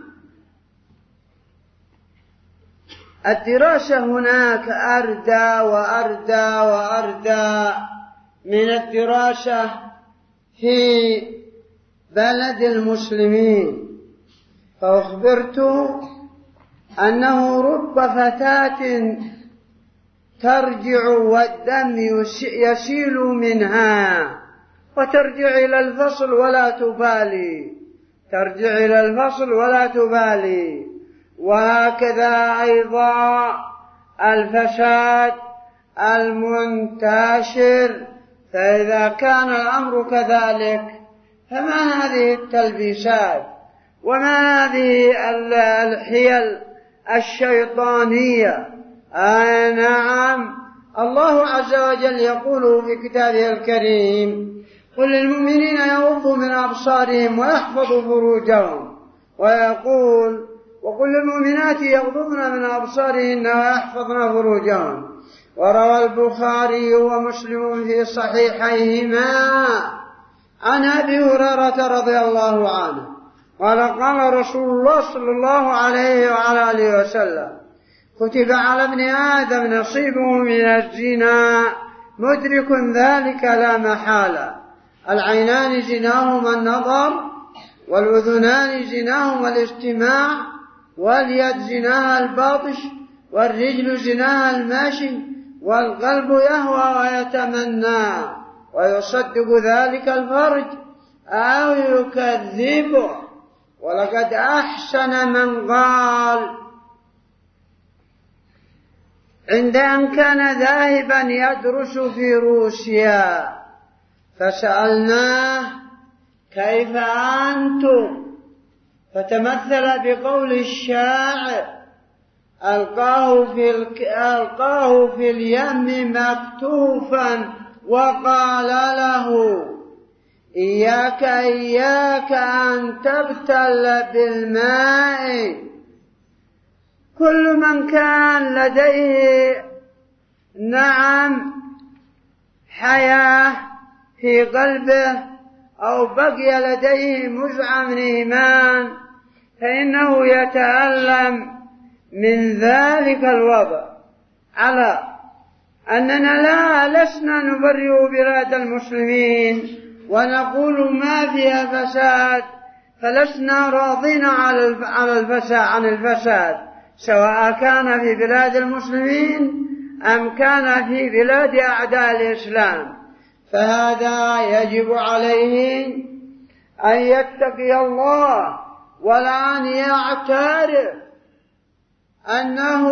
الدراسة هناك أردى وأردى وأردى من الدراسة في بلد المسلمين. فأخبرت أنه رب فتاة ترجع والدم يسيل منها وترجع إلى الفصل ولا تبالي، ترجع إلى الفصل ولا تبالي. وهكذا أيضا الفساد المنتشر. فإذا كان الأمر كذلك فما هذه التلبيسات وما هذه الحيل الشيطانية؟ آه نعم، الله عز وجل يقول في كتابه الكريم: قل للمؤمنين يغضوا من أبصارهم ويحفظوا فروجهم، ويقول: وقل للمؤمنات يغضضن من أبصارهن ويحفظن فروجهن. وروى البخاري ومسلم في صحيحيهما عن أبي هريرة رضي الله عنه قال: قال رسول الله صلى الله عليه وعلى آله وسلم: كتب على ابن آدم نصيبه من الزنا مدرك ذلك لا محالة. العينان زناهما النظر، والأذنان زناهما الاستماع، واليد زناها الباطش، والرجل زناها الماشي، والقلب يهوى ويتمنى، ويصدق ذلك الفرج أو يكذبه. ولقد أحسن من قال عند أن كان ذاهبا يدرس في روسيا فسألناه كيف أنتم؟ فتمثل بقول الشاعر: ألقاه في, الك... ألقاه في اليم مكتوفا وقال له: إياك إياك أن تبتل بالماء. كل من كان لديه نعم حياة في قلبه أو بقي لديه مزعة من إيمان فإنه يتألم من ذلك الوضع، على أننا لا لسنا نبرئ بلاد المسلمين ونقول ما فيها فساد، فلسنا راضين على الفساد عن الفساد سواء كان في بلاد المسلمين أم كان في بلاد أعداء الإسلام. فهذا يجب عليه أن يتقي الله ولا أن يعترف أنه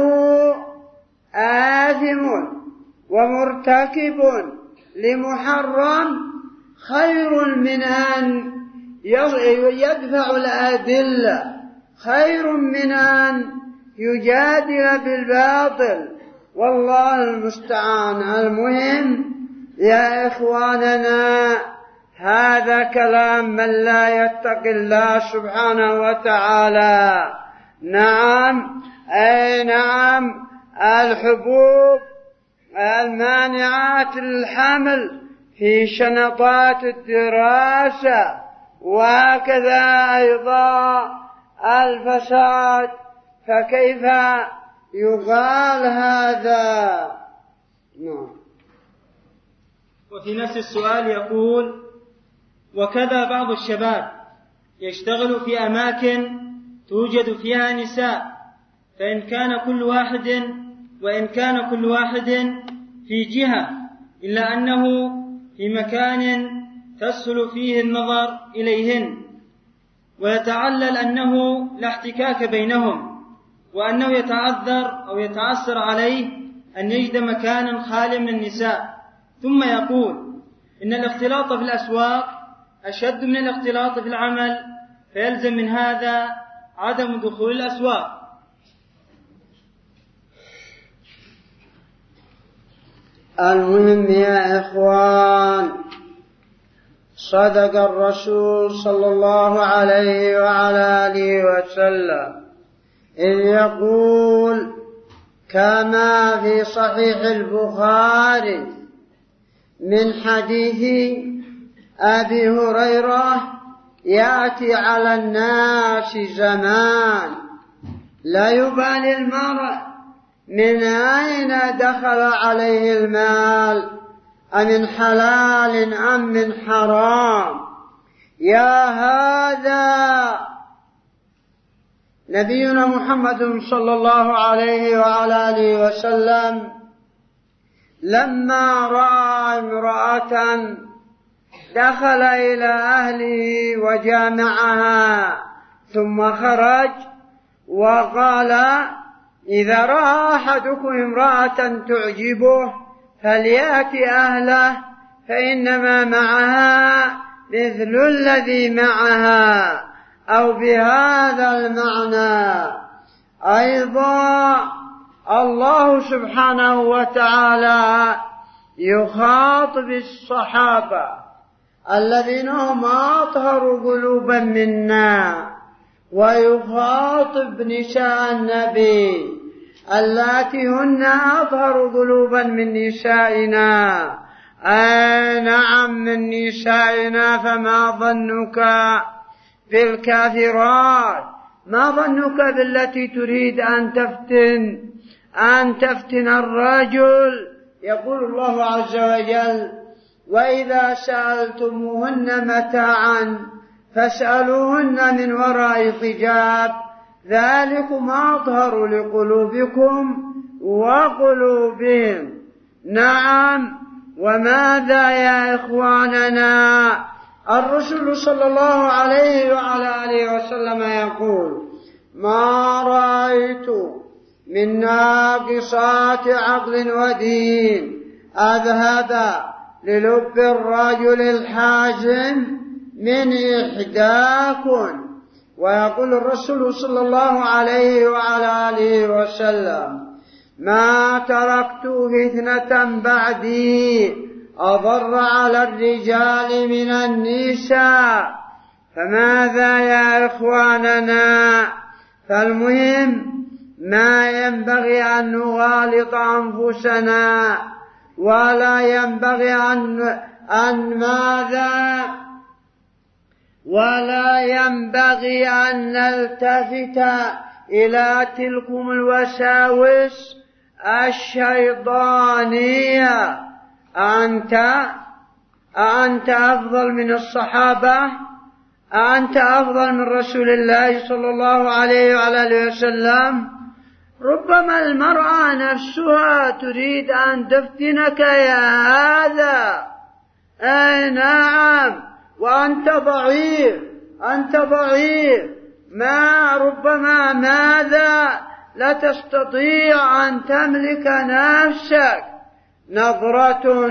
آثم ومرتكب لمحرم خير من أن يدفع الأدلة، خير من أن يجادل بالباطل، والله المستعان. المهم يا إخواننا هذا كلام من لا يتقي الله سبحانه وتعالى. نعم أي نعم الحبوب المانعات للحمل في شنطات الدراسة، وكذا أيضا الفساد، فكيف يقال هذا؟ نعم. وفي نفس السؤال يقول: وكذا بعض الشباب يشتغل في أماكن توجد فيها نساء، فإن كان كل واحد وإن كان كل واحد في جهة، إلا أنه في مكان تسهل فيه النظر إليهن، ويتعلل أنه لا احتكاك بينهم، وأنه يتعذر أو يتعسر عليه أن يجد مكانا خاليا من النساء. ثم يقول إن الاختلاط في الأسواق أشد من الاختلاط في العمل، فيلزم من هذا عدم دخول الأسواق. المهم يا إخوان، صدق الرسول صلى الله عليه وعلى آله وسلم إذ يقول كما في صحيح البخاري من حديث أبي هريرة: يأتي على الناس زمان لا يبالي المرء من أين دخل عليه المال، أمن حلال أم من حرام. يا هذا نبينا محمد صلى الله عليه وعلى آله وسلم لما رأى امرأة دخل إلى أهله وجامعها ثم خرج وقال: إذا رأى أحدكم امرأة تعجبه فليأتي أهله فإنما معها مثل الذي معها، أو بهذا المعنى. أيضا الله سبحانه وتعالى يخاطب الصحابة الذين هم أطهر قلوبا منا، ويخاطب نساء النبي اللاتي هن أطهر قلوبا من نسائنا. أي نعم من نسائنا، فما ظنك بالكافرات؟ ما ظنك بالتي تريد أن تفتن أن تفتن الرجل؟ يقول الله عز وجل: وإذا سألتموهن متاعا فاسألوهن من وراء حجاب ذلكم أطهر لقلوبكم وقلوبهم. نعم. وماذا يا إخواننا؟ الرسول صلى الله عليه وعلى آله وسلم يقول: ما رأيت من ناقصات عقل ودين أذهب للب الرجل الحازم من إحداكن. ويقول الرسول صلى الله عليه وعلى آله وسلم: ما تركت فتنة بعدي أضر على الرجال من النساء. فماذا يا إخواننا؟ فالمهم ما ينبغي أن نغالط أنفسنا، ولا ينبغي أن, أن ماذا ولا ينبغي أن نلتفت إلى تلكم الوساوس الشيطانية. أنت أنت أفضل من الصحابة؟ أنت أفضل من رسول الله صلى الله عليه وعلى آله وسلم؟ ربما المرأة نفسها تريد أن تفتنك يا هذا. أي نعم، وأنت ضعيف، أنت ضعيف، ما ربما ماذا لا تستطيع أن تملك نفسك. نظرة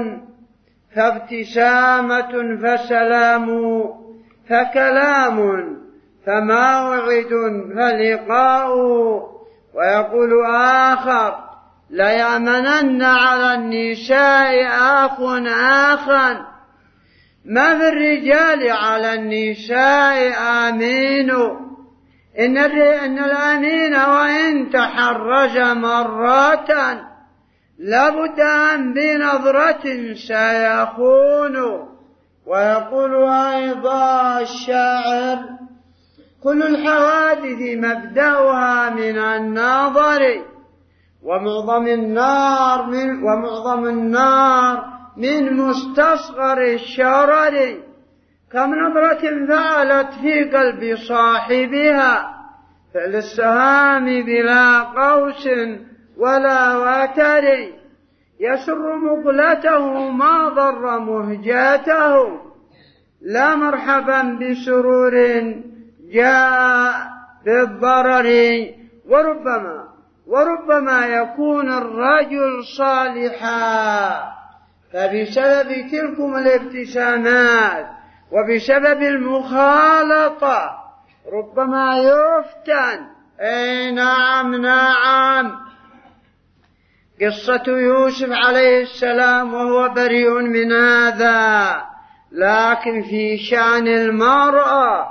فابتسامة فسلام فكلام فموعد فلقاء. ويقول آخر: ليأمنن على النساء أخ آخا. ما في الرجال على النساء آمين. إن, إن الأمين وإن تحرج مرة لابد أن بنظرة سيخون. ويقول أيضا الشاعر: كل الحوادث مبدأها من النظر، ومعظم النار من ومعظم النار من مستصغر الشرر. كم نظرة فعلت في قلب صاحبها فعل السهام بلا قوس ولا وتر. يسر مقلته ما ضر مهجاته، لا مرحبا بسرور جاء بالضرر. وربما وربما يكون الرجل صالحا، فبسبب تلكم الابتسامات وبسبب المخالطة ربما يفتن. اي نعم نعم. قصة يوسف عليه السلام وهو بريء من هذا، لكن في شأن المرأة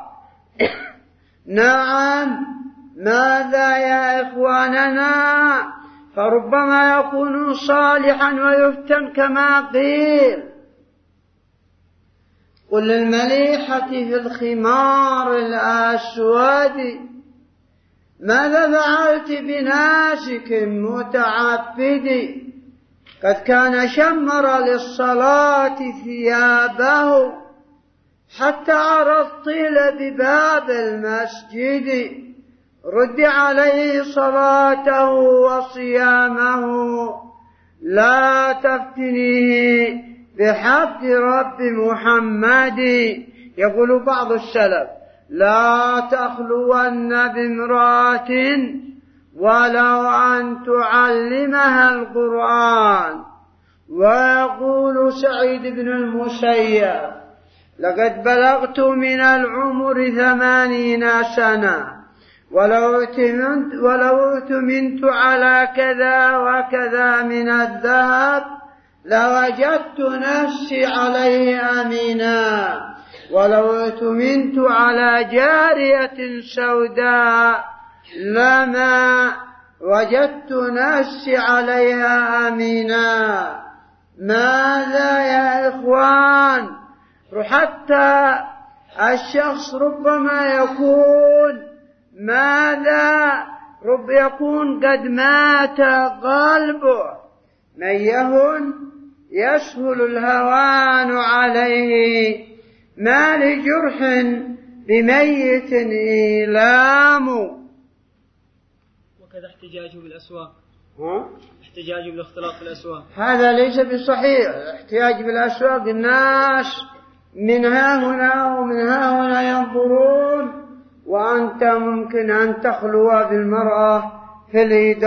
نعم. ماذا يا إخواننا؟ فربما يكون صالحا ويفتن كما قيل: قل للمليحة في الخمار الأسود ماذا فعلت بناسك متعبد؟ قد كان شمر للصلاة ثيابه حتى عرضت بباب المسجد. رد عليه صلاته وصيامه، لا تفتنيه بحق رب محمد. يقول بعض السلف: لا تخلون بامرأة ولو أن تعلمها القرآن. ويقول سعيد بن المسيب: لقد بلغت من العمر ثمانين سنة ولو ائتمنت, ولو ائتمنت على كذا وكذا من الذهب لوجدت نفسي عليه أمينا، ولو ائتمنت على جارية سوداء لما وجدت نفسي عليها أمينا. ماذا يا إخوان؟ حتى الشخص ربما يكون ماذا رب يكون قد مات قلبه، من يهن يسهل الهوان عليه، ما لجرح بميت إيلام. وكذا احتجاجه بالأسواق، ها؟ احتجاجه بالاختلاط في الأسواق، هذا ليس بصحيح. الاحتياج بالأسواق الناس من ها هنا ومن ها هنا ينظرون، وأنت ممكن أن تخلو بالمرأة في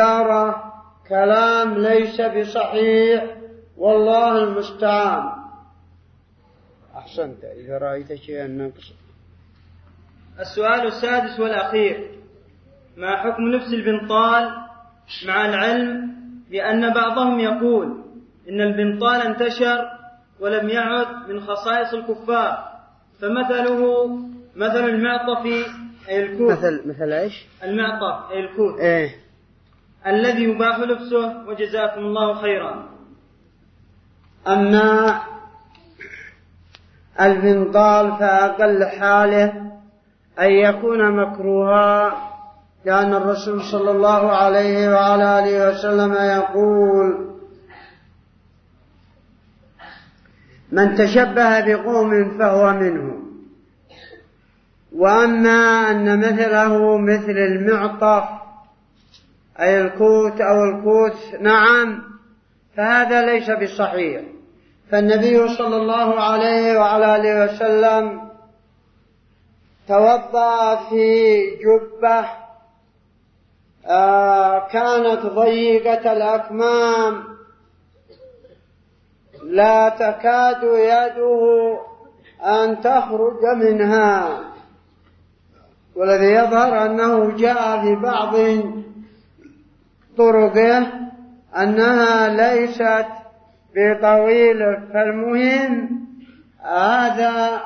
الإدارة. كلام ليس بصحيح، والله المستعان. أحسنت. إذا رأيت شيئا نقص. السؤال السادس والأخير: ما حكم لبس البنطال مع العلم بأن بعضهم يقول إن البنطال انتشر ولم يعد من خصائص الكفار، فمثله مثل المعطف أي الكوت. مثل مثل إيش؟ المعطف أي الكوت. إيه. الذي يباح لبسه، وجزاكم الله خيرا. أما البنطال فأقل حاله أن يكون مكروها، لأن الرسول صلى الله عليه وعلى آله وسلم يقول: من تشبه بقوم فهو منهم. وأما أن مثله مثل المعطف أي الكوت أو الكوت، نعم، فهذا ليس بصحيح. فالنبي صلى الله عليه وعلى آله وسلم توضأ في جبة آه كانت ضيقة الأكمام لا تكاد يده أن تخرج منها، والذي يظهر أنه جاء في بعض طرقه أنها ليست بطويلة. فالمهم هذا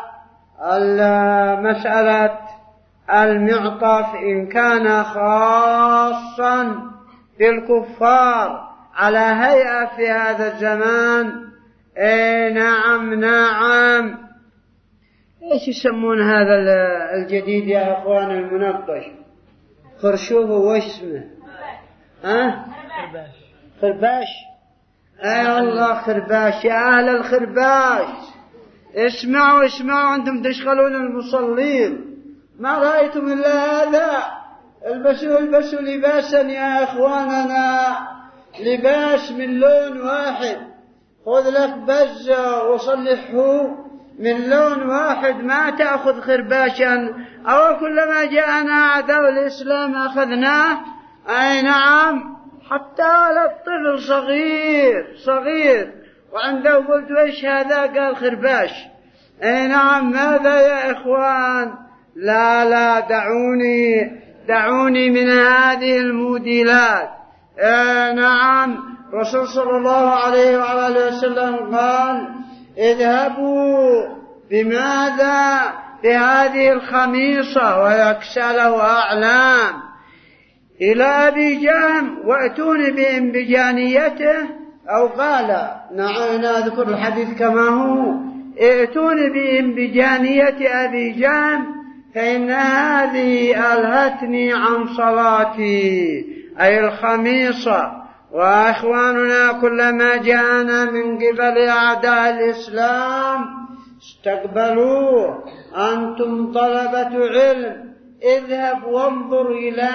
المسألة المعطف إن كان خاصا بالكفار على هيئة في هذا الزمان، اي نعم نعم. ايش يسمون هذا الجديد يا اخوان المنقش؟ خرشوف وش اسمه؟ ها؟ خرباش. خرباش. اي الله خرباش. يا اهل الخرباش اسمعوا اسمعوا، انتم تشغلون المصلين، ما رأيتم الا هذا؟ البسوا البسوا لباسا يا اخواننا، لباس من لون واحد. خذ لك بزة وصلحه من لون واحد، ما تأخذ خرباشا. أو كلما جاءنا عدو الإسلام أخذناه. أي نعم، حتى على الطفل صغير صغير وعنده قلت وإيش هذا؟ قال خرباش. أي نعم. ماذا يا إخوان؟ لا لا دعوني دعوني من هذه الموديلات. أي نعم. رسول صلى الله عليه وعلى آله وسلم قال: اذهبوا بماذا؟ بهذه الخميصة، ويكسى له أعلام، إلى أبي جهم وأتوني بإنبجانيته. أو قال، نعم نذكر الحديث كما هو: ائتوني بإنبجانية أبي جهم فإن هذه ألهتني عن صلاتي، أي الخميصة. وإخواننا كلما جاءنا من قبل أعداء الإسلام استقبلوه. أنتم طلبة علم، اذهب وانظر إلى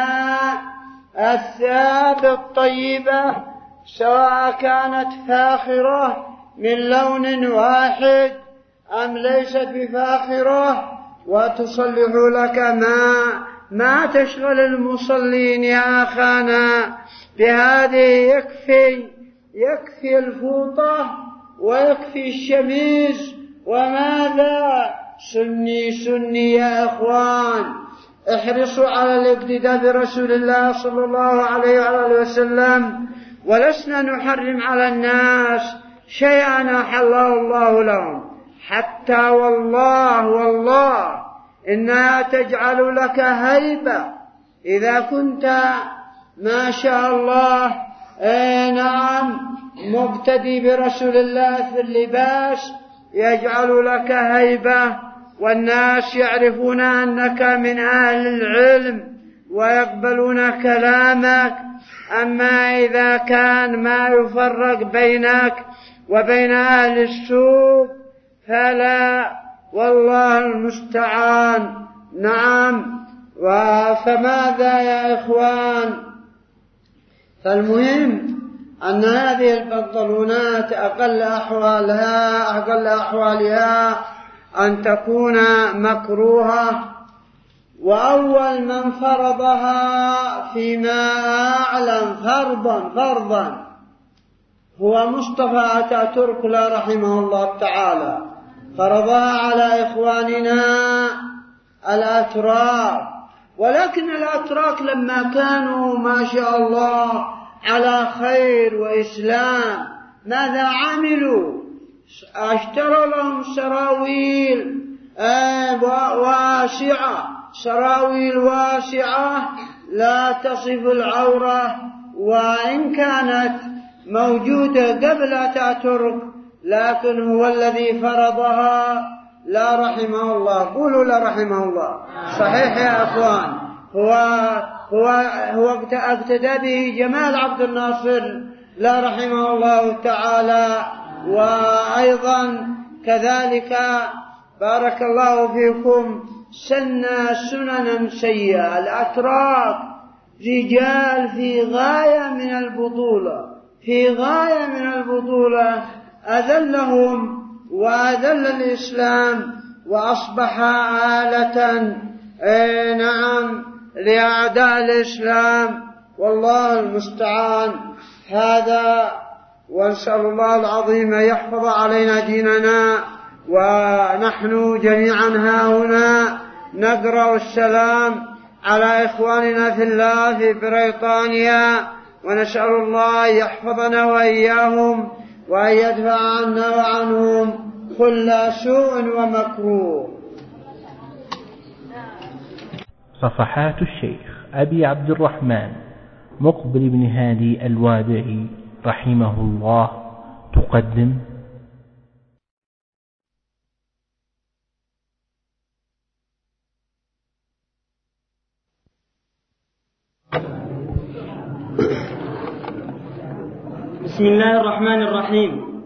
الثياب الطيبة سواء كانت فاخرة من لون واحد أم ليست بفاخرة، وتصلح لك ما ما تشغل المصلين يا أخانا بهذه. يكفي يكفي الفوطة ويكفي الشميز. وماذا؟ سني سني يا أخوان. احرصوا على الاقتداء برسول الله صلى الله عليه وآله وسلم، ولسنا نحرم على الناس شيئا أحله الله لهم، حتى والله والله إنها تجعل لك هيبة إذا كنت ما شاء الله اي نعم مقتدي برسول الله في اللباس، يجعل لك هيبة، والناس يعرفون أنك من أهل العلم ويقبلون كلامك. أما إذا كان ما يفرق بينك وبين أهل السوق فلا، والله المستعان. نعم. فماذا يا إخوان؟ فالمهم أن هذه البنطلونات أقل أحوالها أقل أحوالها أن تكون مكروهة. وأول من فرضها فيما أعلم فرضا فرضا هو مصطفى أتاتورك رحمه الله تعالى. فرضها على إخواننا الأتراك، ولكن الأتراك لما كانوا ما شاء الله على خير وإسلام ماذا عملوا؟ اشتروا لهم سراويل واسعة، سراويل واسعة لا تصف العورة، وإن كانت موجودة قبل أتاتورك لكن هو الذي فرضها. لا رحمه الله، قولوا لا رحمه الله. صحيح يا أخوان، هو هو هو اقتدى به جمال عبد الناصر لا رحمه الله تعالى. وأيضا كذلك بارك الله فيكم سن سننا سيئة. الأتراك رجال في غاية من البطولة، في غاية من البطولة، أذلهم وأذل الإسلام وأصبح آلة اي نعم لأعداء الإسلام، والله المستعان. هذا ونسأل الله العظيم يحفظ علينا ديننا، ونحن جميعا هاهنا نقرأ السلام على إخواننا في الله في بريطانيا، ونسأل الله يحفظنا وإياهم وأن يدفع عنا وعنهم كل سوء ومكروه. صفحات الشيخ أبي عبد الرحمن مقبل بن هادي الوادعي رحمه الله تقدم بسم الله الرحمن الرحيم.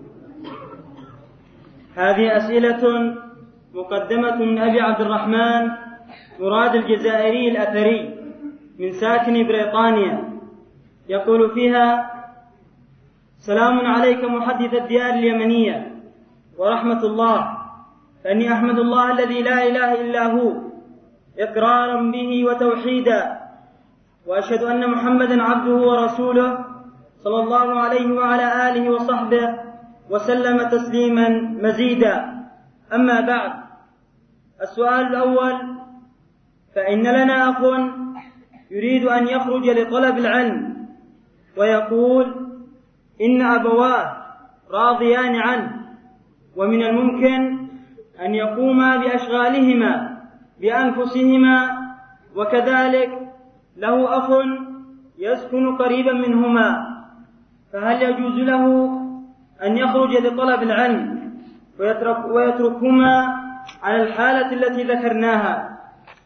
هذه أسئلة مقدمة من أبي عبد الرحمن مراد الجزائري الأثري من ساكن بريطانيا، يقول فيها: سلام عليك محدث الديار اليمنية ورحمة الله، فإني أحمد الله الذي لا إله إلا هو إقرارا به وتوحيدا، وأشهد أن محمدا عبده ورسوله صلى الله عليه وعلى آله وصحبه وسلم تسليما مزيدا. أما بعد، السؤال الأول: فإن لنا أخ يريد أن يخرج لطلب العلم ويقول إن أبواه راضيان عنه، ومن الممكن أن يقوما بأشغالهما بأنفسهما، وكذلك له أخ يسكن قريبا منهما، فهل يجوز له أن يخرج لطلب العلم ويترك ويتركهما على الحالة التي ذكرناها؟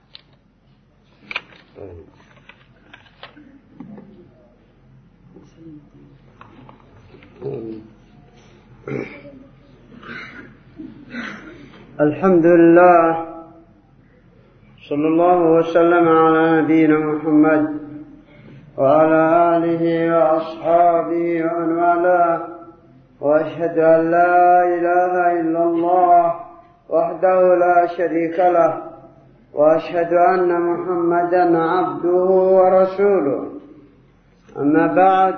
الحمد لله، صلى الله وسلم على نبينا محمد وعلى آله وأصحابه ومن والاه، وأشهد أن لا إله إلا الله وحده لا شريك له، وأشهد أن محمدا عبده ورسوله. أما بعد،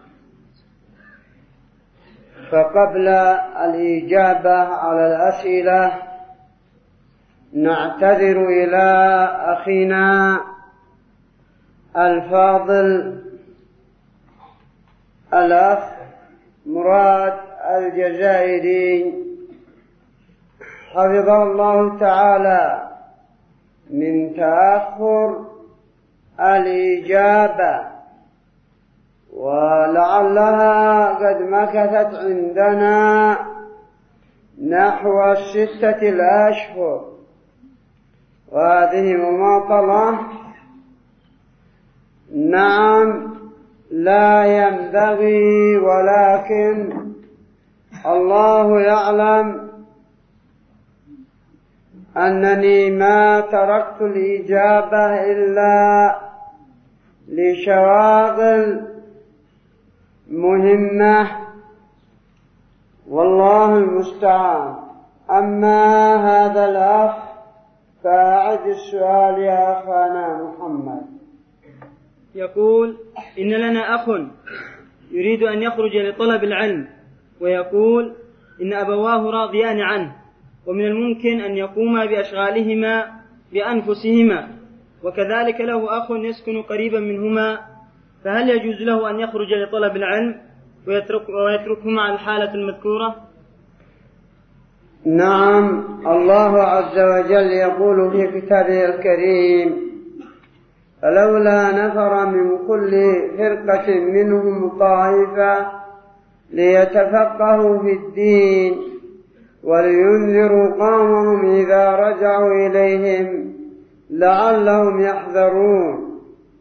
فقبل الإجابة على الأسئلة نعتذر إلى أخينا الفاضل الأخ مراد الجزائري حفظه الله تعالى من تأخر الإجابة، ولعلها قد مكثت عندنا نحو الستة الأشهر، وهذه مماطلة نعم لا ينبغي، ولكن الله يعلم أنني ما تركت الإجابة إلا لشواغل مهمة، والله المستعان. أما هذا الأخ فأعد السؤال يا أخانا محمد. يقول: إن لنا أخ يريد أن يخرج لطلب العلم ويقول إن أبواه راضيان عنه، ومن الممكن أن يقوما بأشغالهما بأنفسهما، وكذلك له أخ يسكن قريبا منهما، فهل يجوز له أن يخرج لطلب العلم ويترك ويتركه مع الحالة المذكورة؟ نعم، الله عز وجل يقول في كتابه الكريم: فلولا نفر من كل فرقة منهم طائفة ليتفقهوا في الدين ولينذروا قومهم إذا رجعوا إليهم لعلهم يحذرون.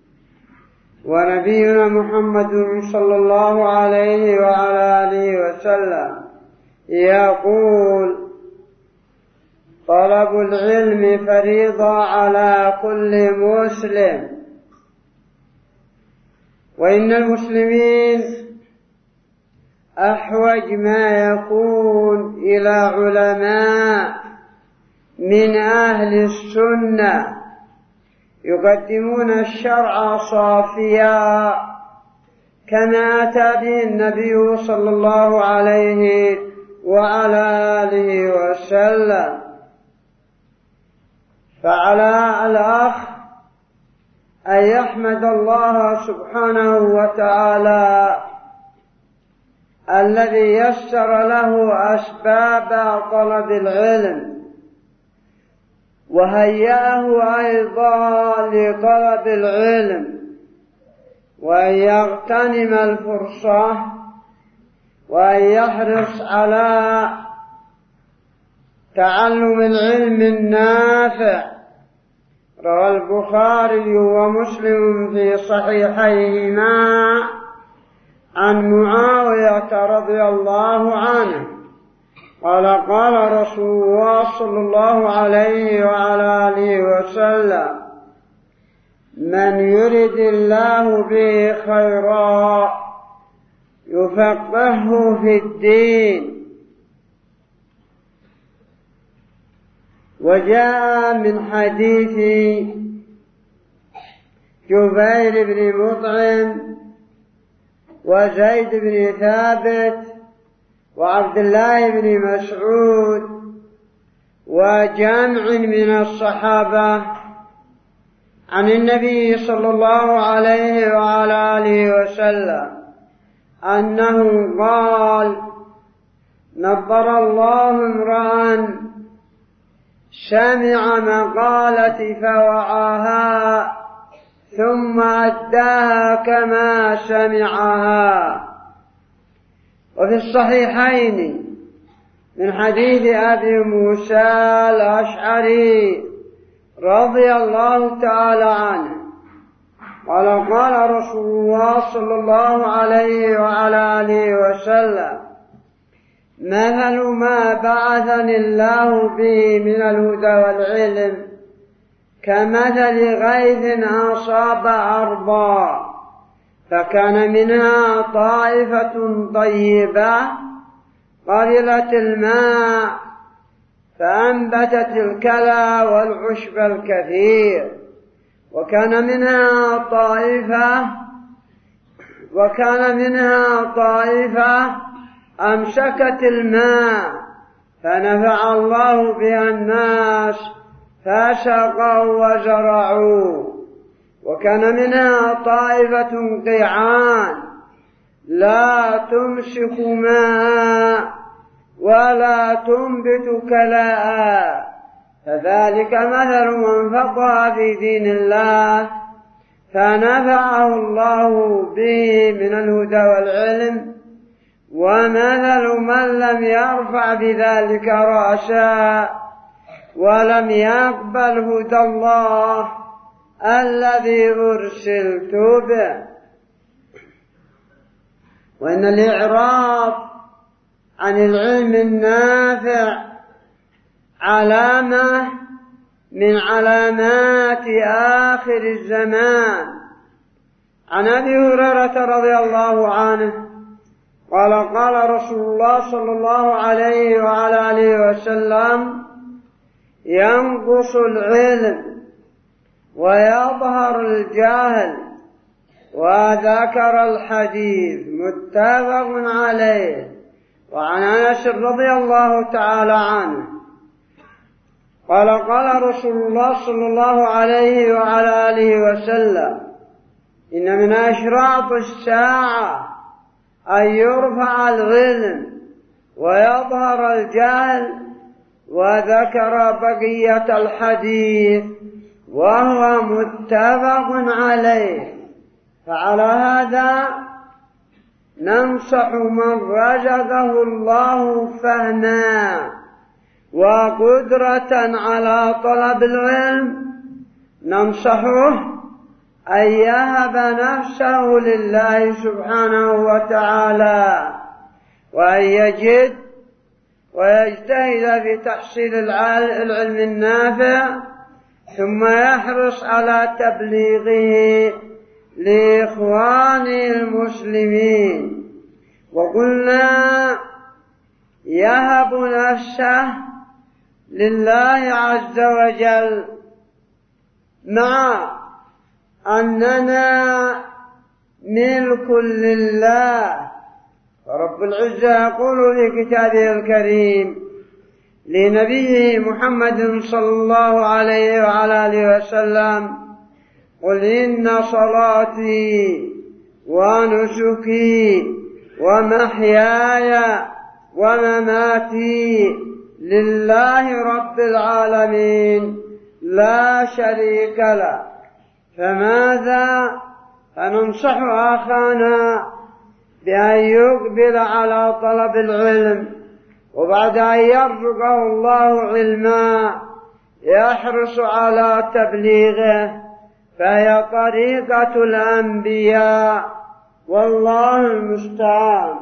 ونبينا محمد صلى الله عليه وعلى آله وسلم يقول: طلب العلم فريضة على كل مسلم. وإن المسلمين أحوج ما يكون إلى علماء من أهل السنة يقدمون الشرع صافيا كما أتى به النبي صلى الله عليه وعلى آله وسلم. فعلى الأخ أن يحمد الله سبحانه وتعالى الذي يسر له أسباب طلب العلم وهيأه أيضا لطلب العلم، وأن يغتنم الفرصة وأن يحرص على تعلم العلم النافع. روى البخاري ومسلم في صحيحيهما عن معاوية رضي الله عنه قال: قال رسول الله صلى الله عليه وعلى آله وسلم: من يرد الله به خيرا يفقهه في الدين. وجاء من حديث جبير بن مطعم وزيد بن ثابت وعبد الله بن مسعود وجمع من الصحابة عن النبي صلى الله عليه وعلى آله وسلم أنه قال: نظر الله امرأ سمع مقالتي فوعاها ثم أداها كما سمعها. وفي الصحيحين من حديث أبي موسى الأشعري رضي الله تعالى عنه قال: قال رسول الله صلى الله عليه وعلى آله وسلم: مثل ما بعثني الله به من الهدى والعلم كمثل غيث أصاب أرضا فكان منها طائفة طيبة قبلت الماء فأنبتت الكلى والعشب الكثير، وكان منها طائفة وكان منها طائفة أمسكت الماء فنفع الله بها الناس فسقوا وزرعوا، وكان منها طائفة قيعان لا تمسك ماء ولا تنبت كلاء، فذلك مثل من فقه في دين الله فنفعه الله به من الهدى والعلم، ومثل من لم يرفع بذلك رأسا ولم يقبل هدى الله الذي أرسلت به. وإن الإعراض عن العلم النافع علامة من علامات آخر الزمان. عن أبي هريرة رضي الله عنه قال: قال رسول الله صلى الله عليه وعلى آله وسلم: ينقص العلم ويظهر الجهل. وذكر الحديث متفق عليه. وعن أنس رضي الله تعالى عنه قال قال رسول الله صلى الله عليه وعلى آله وسلم: إن من أشراط الساعة أن يرفع العلم ويظهر الجهل، وذكر بقية الحديث وهو متفق عليه. فعلى هذا ننصح من رزقه الله فهما وقدرة على طلب العلم، ننصحه أن يهب نفسه لله سبحانه وتعالى، وأن يجد ويجتهد في تحصيل العلم النافع، ثم يحرص على تبليغه لإخوانه المسلمين. وقلنا يهب نفسه لله عز وجل، مع أننا ملك لله. فرب العزة يقول في كتابه الكريم لنبيه محمد صلى الله عليه وعلى آله وسلم: قل إن صلاتي ونسكي ومحياي ومماتي لله رب العالمين لا شريك له. فماذا فننصح أخانا بأن يقبل على طلب العلم، وبعد أن يرزقه الله علما يحرص على تبليغه، فهي طريقة الأنبياء، والله المستعان.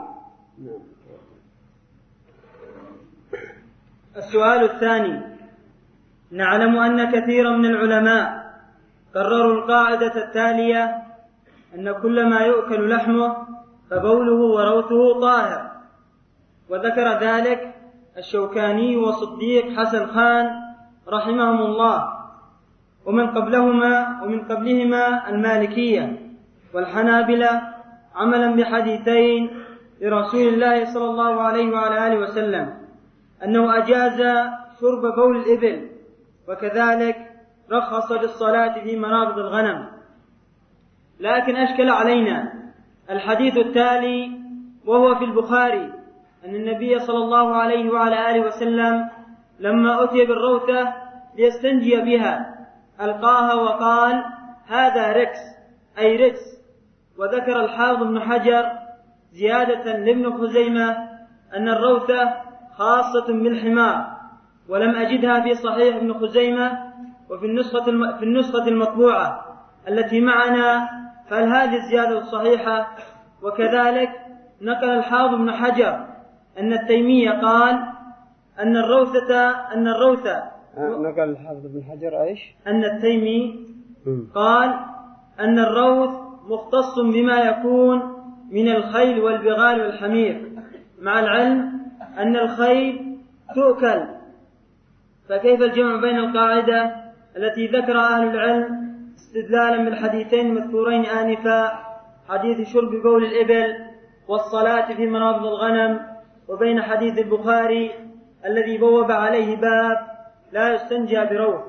السؤال الثاني: نعلم أن كثيرا من العلماء قرروا القاعدة التالية: أن كل ما يؤكل لحمه فبوله وروثه طاهر، وذكر ذلك الشوكاني وصديق حسن خان رحمهم الله، ومن قبلهما ومن قبلهما المالكية والحنابلة، عملا بحديثين لرسول الله صلى الله عليه وعلى آله وسلم أنه أجاز شرب بول الإبل، وكذلك رخص للصلاة في مرابض الغنم. لكن أشكل علينا الحديث التالي، وهو في البخاري، أن النبي صلى الله عليه وعلى آله وسلم لما أتي بالروثة ليستنجي بها ألقاها وقال: هذا ركس، أي ركس. وذكر الحافظ ابن حجر زيادة لابن خزيمة أن الروثة خاصة بالحمار، ولم أجدها في صحيح ابن خزيمة وفي النسخة في النسخة المطبوعة التي معنا، فهل هذه الزيادة صحيحة؟ وكذلك نقل الحافظ ابن حجر أن التيمية قال أن الروثة أن الروثة نقل الحافظ ابن حجر إيش؟ أن التيمي قال أن الروث مختص بما يكون من الخيل والبغال والحمير، مع العلم أن الخيل تؤكل. فكيف الجمع بين القاعدة التي ذكر أهل العلم استدلالا بالحديثين المذكورين آنفا، حديث شرب بول الإبل والصلاة في مرابض الغنم، وبين حديث البخاري الذي بوب عليه باب لا يستنجى بروث؟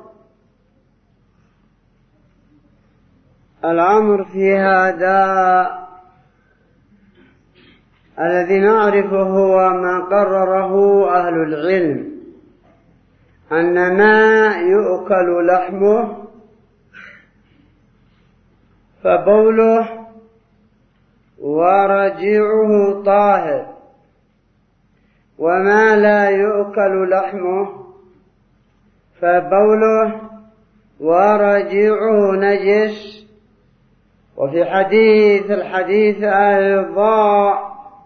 الأمر في هذا الذي نعرفه هو ما قرره أهل العلم، أن ما يؤكل لحمه فبوله ورجيعه طاهر، وما لا يؤكل لحمه فبوله ورجيعه نجس. وفي حديث الحديث أيضا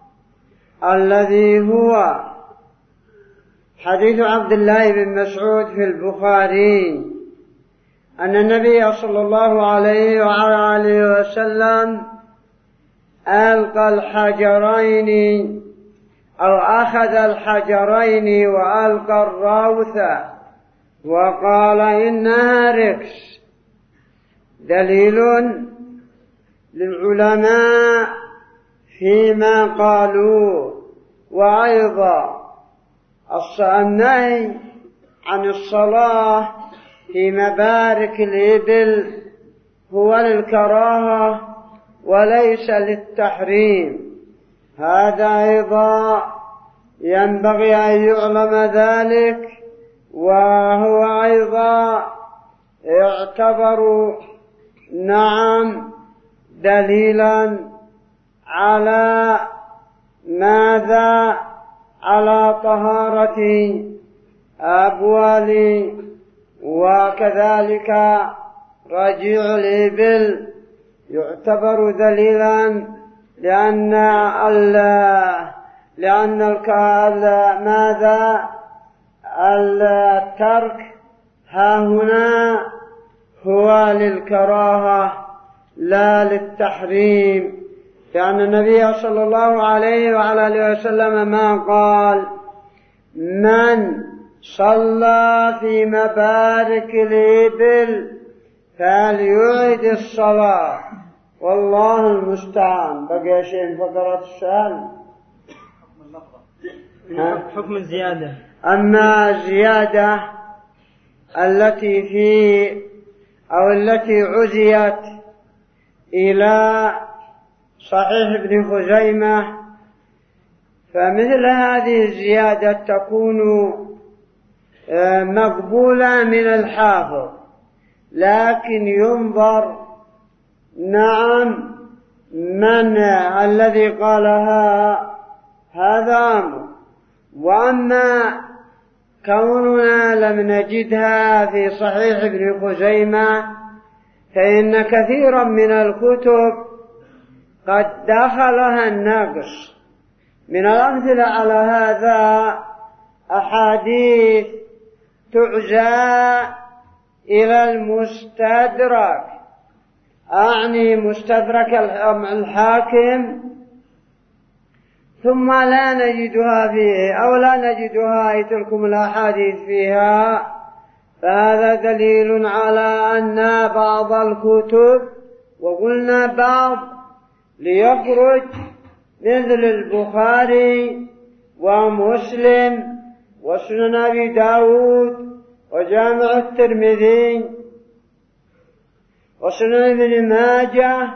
الذي هو حديث عبد الله بن مسعود في البخاري أن النبي صلى الله عليه وعلى آله وسلم ألقى الحجرين أو أخذ الحجرين وألقى الروث وقال إنها ركس، دليل للعلماء فيما قالوا. وأيضا النهي عن الصلاة في مبارك الإبل هو للكراهة وليس للتحريم. هذا أيضا ينبغي أن يعلم ذلك، وهو أيضا يعتبر نعم دليلا على ماذا؟ على طهارة أبوال وكذلك رجيع الإبل يعتبر دليلا، لأن ال لأن ماذا؟ الترك ها هنا هو للكراهة لا للتحريم، لأن النبي صلى الله عليه وعلى آله وسلم ما قال: من صلى في مبارك الإبل فليعد الصلاة. والله المستعان. بقي شيء فقرة السؤال. حكم الزيادة. أما الزيادة التي في أو التي عزيت إلى صحيح ابن خزيمة، فمثل هذه الزيادة تكون مقبولة من الحافظ، لكن ينظر نعم من الذي قالها، هذا أمر. وأما كوننا لم نجدها في صحيح ابن خزيمة، فإن كثيرا من الكتب قد دخلها النقص. من الأمثلة على هذا أحاديث تعزى إلى المستدرك، أعني مستدرك الحاكم، ثم لا نجدها فيه أو لا نجدها تلكم الأحاديث فيها، فهذا دليل على أن بعض الكتب، وقلنا بعض ليخرج، مثل البخاري ومسلم وسنن أبي داود وجامع الترمذي وسنن ابن ماجه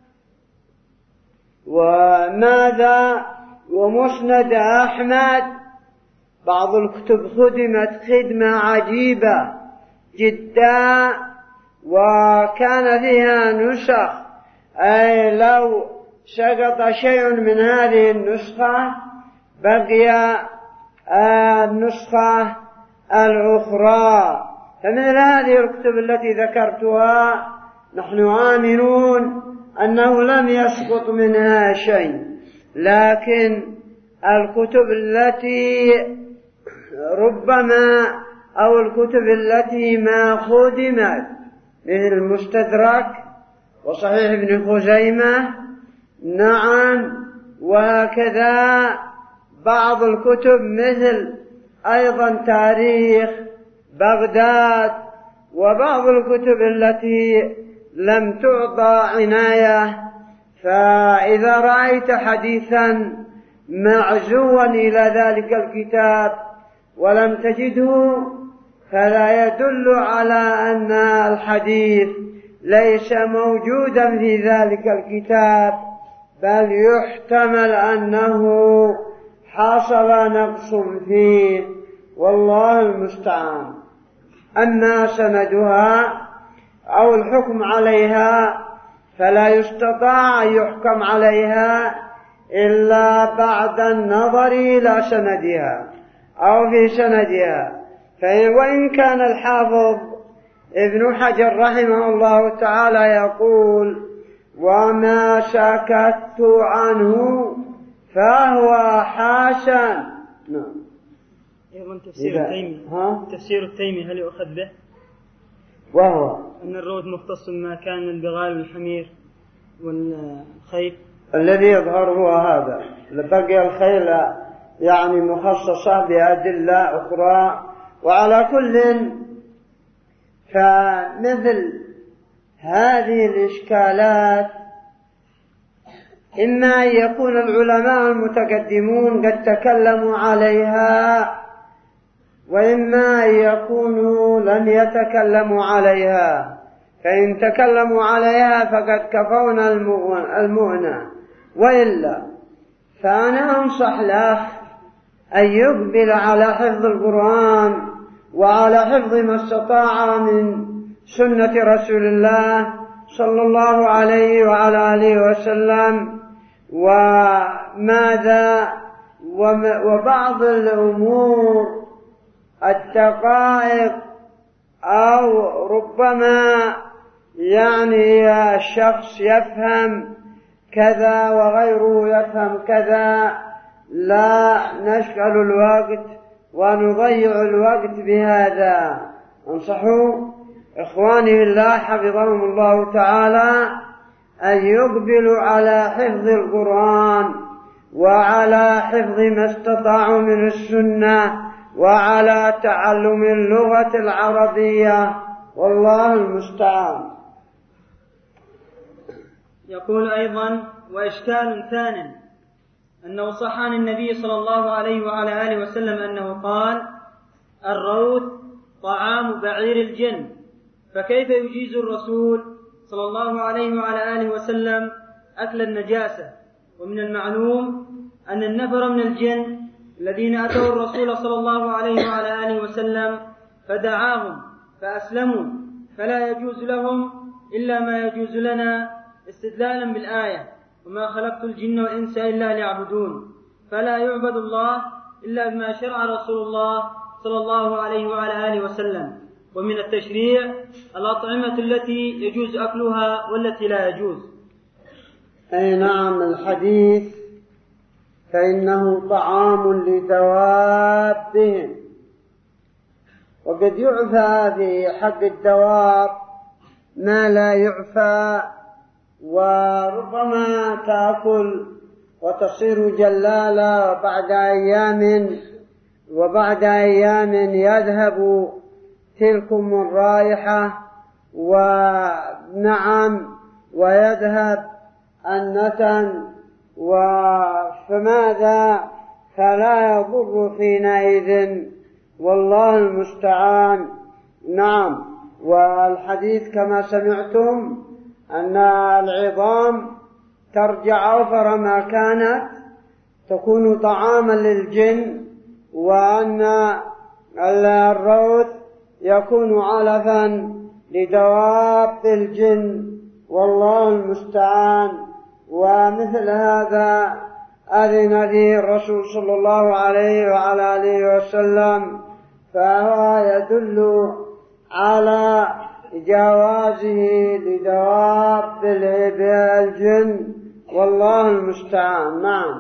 وماذا ومسند أحمد، بعض الكتب خدمت خدمة عجيبة جدا، وكان فيها نسخ، أي لو سقط شيء من هذه النسخة بقي النسخة الأخرى. فمثل هذه الكتب التي ذكرتها نحن آمنون أنه لم يسقط منها شيء، لكن الكتب التي ربما أو الكتب التي ما خدمت مثل المستدرك وصحيح ابن خزيمة، نعم، وهكذا بعض الكتب مثل أيضا تاريخ بغداد، وبعض الكتب التي لم تعطى عناية. فإذا رأيت حديثا معزوا إلى ذلك الكتاب ولم تجده، فلا يدل على أن الحديث ليس موجودا في ذلك الكتاب، بل يحتمل أنه حصل نقص فيه، والله المستعان. أما سندها أو الحكم عليها فلا يستطاع أن يحكم عليها إلا بعد النظر إلى سندها أو في سندها. وإن كان الحافظ ابن حجر رحمه الله تعالى يقول: وما سكت عنه فهو حسن. نعم. أيضا تفسير التيمي، تفسير التيمي هل يؤخذ به؟ وهو أن الروث مختص بما كان من البغال والحمير والخيل. الذي يظهر هو هذا. بقي الخيل يعني مخصصة بأدلة أخرى. وعلى كل، فمثل هذه الإشكالات إما أن يكون العلماء المتقدمون قد تكلموا عليها وإما أن يكونوا لم يتكلموا عليها، فإن تكلموا عليها فقد كفونا المؤنة، وإلا فأنا أنصح له أن يقبل على حفظ القرآن وعلى حفظ ما استطاع من سنة رسول الله صلى الله عليه وعلى آله وسلم، وماذا وبعض الأمور الدقائق أو ربما يعني الشخص يفهم كذا وغيره يفهم كذا، لا نشغل الوقت ونضيع الوقت بهذا. انصحوا إخواني الله حفظهم الله تعالى أن يقبلوا على حفظ القرآن وعلى حفظ ما استطاعوا من السنة وعلى تعلم اللغة العربية، والله المستعان. يقول أيضا: وإشكال ثان أنه صح عن النبي صلى الله عليه وعلى آله وسلم أنه قال: الروث طعام بعير الجن، فكيف يجيز الرسول صلى الله عليه وعلى آله وسلم أكل النجاسة؟ ومن المعلوم أن النفر من الجن الذين أتوا الرسول صلى الله عليه وعلى آله وسلم فدعاهم فأسلموا، فلا يجوز لهم إلا ما يجوز لنا استدلالا بالآية: وما خلقت الجن والإنس إلا ليعبدون، فلا يعبد الله إلا بما شرع رسول الله صلى الله عليه وعلى آله وسلم. ومن التشريع الأطعمة التي يجوز أكلها والتي لا يجوز. أي نعم، الحديث فإنه طعام لدوابهم، وقد يعفى في حق الدواب ما لا يعفى، وربما تأكل وتصير جلالة وبعد أيام وبعد أيام يذهب تلكم الرائحة، ونعم ويذهب النتن، فماذا فلا يضر حينئذ، والله المستعان. نعم، والحديث كما سمعتم أن العظام ترجع أوفر ما كانت، تكون طعاما للجن، وأن الروث يكون علفا لدواب الجن، والله المستعان. ومثل هذا أذن فيه الرسول صلى الله عليه وعلى آله وسلم، فهو يدل على جوازه لدواب الجن، والله المستعان. نعم.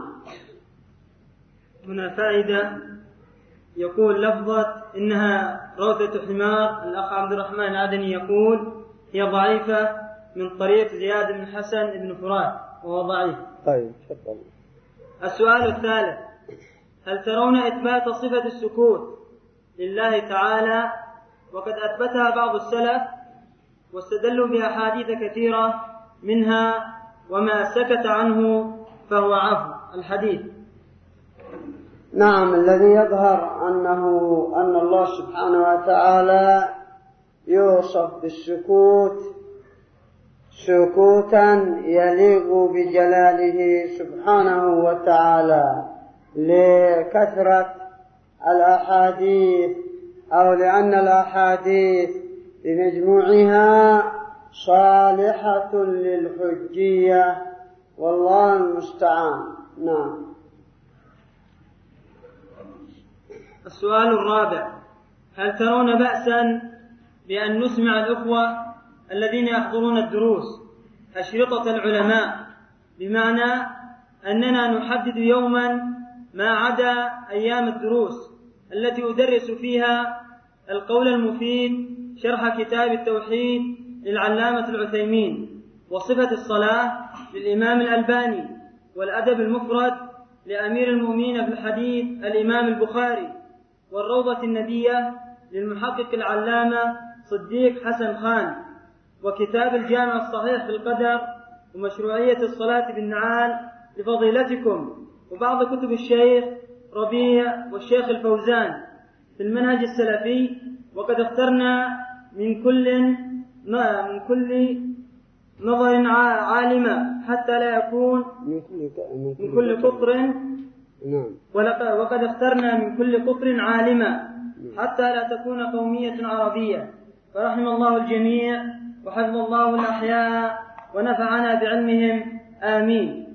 هنا فائدة. يقول لفظة إنها روثة حمار، الأخ عبد الرحمن العدني يقول هي ضعيفة من طريق زياد بن حسن بن فرات، وهو ضعيف. طيب تفضل. السؤال الثالث: هل ترون إثبات صفة السكوت لله تعالى؟ وقد أثبتها بعض السلف واستدلوا بأحاديث كثيرة، منها وما سكت عنه فهو عفو، الحديث. نعم، الذي يظهر أنه أن الله سبحانه وتعالى يوصف بالسكوت سكوتا يليق بجلاله سبحانه وتعالى، لكثرة الأحاديث أو لأن الأحاديث بمجموعها صالحة للحجية، والله المستعان. نعم. السؤال الرابع: هل ترون بأسا بأن نسمع الأخوة الذين يحضرون الدروس أشرطة العلماء، بمعنى أننا نحدد يوما ما عدا أيام الدروس التي أدرس فيها القول المفيد شرح كتاب التوحيد للعلامة العثيمين، وصفة الصلاة للإمام الألباني، والأدب المفرد لأمير المؤمنين في الحديث الإمام البخاري، والروضة الندية للمحقق العلامة صديق حسن خان، وكتاب الجامع الصحيح في القدر، ومشروعية الصلاة بالنعال لفضيلتكم، وبعض كتب الشيخ ربيع والشيخ الفوزان. في المنهج السلفي، وقد اخترنا من كل من كل نظر عالما حتى لا يكون من كل من كل قطر نعم وقد اخترنا من كل قطر عالما حتى لا تكون قومية عربية. فرحم الله الجميع وحفظ الله الأحياء ونفعنا بعلمهم، آمين.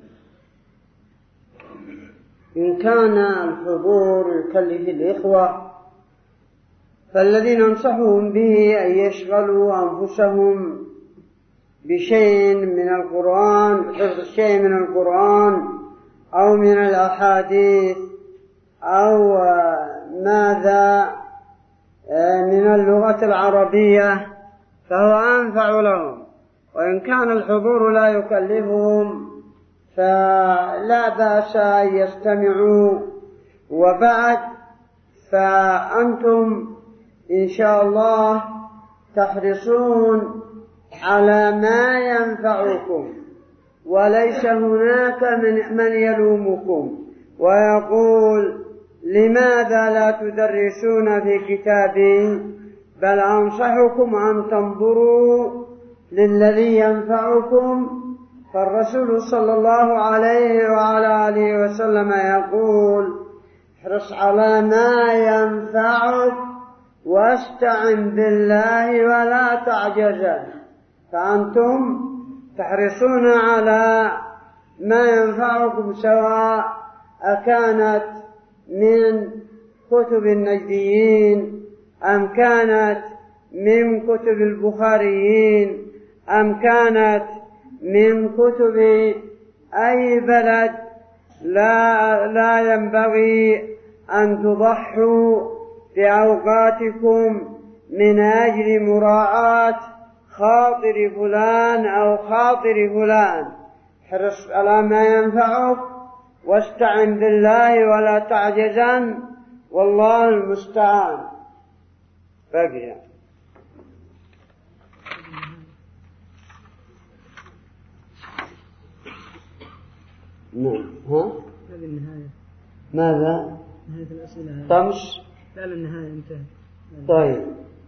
إن كان الحضور يكلف الإخوة فالذي ننصحهم به أن يشغلوا أنفسهم بشيء من القرآن، حفظ شيء من القرآن أو من الأحاديث أو ماذا من اللغة العربية، فهو أنفع لهم. وإن كان الحضور لا يكلفهم فلا بأس أن يستمعوا. وبعد فأنتم إن شاء الله تحرصون على ما ينفعكم، وليس هناك من, من يلومكم ويقول لماذا لا تدرسون في كتابي، بل أنصحكم أن تنظروا للذي ينفعكم. فالرسول صلى الله عليه وعلى آله وسلم يقول: احرص على ما ينفعك واستعن بالله ولا تعجز. فأنتم تحرصون على ما ينفعكم، سواء أكانت من كتب النجديين أم كانت من كتب البخاريين أم كانت من كتب أي بلد. لا, لا ينبغي أن تضحوا بأوقاتكم من أجل مراعاة خاطر فلان أو خاطر فلان. احرص على ما ينفعك واستعن بالله ولا تعجزن، والله المستعان. بقي نعم. ها؟ هذه النهاية. ماذا؟ نهاية الأسئلة. طمس؟ لا، النهاية انتهت. طيب.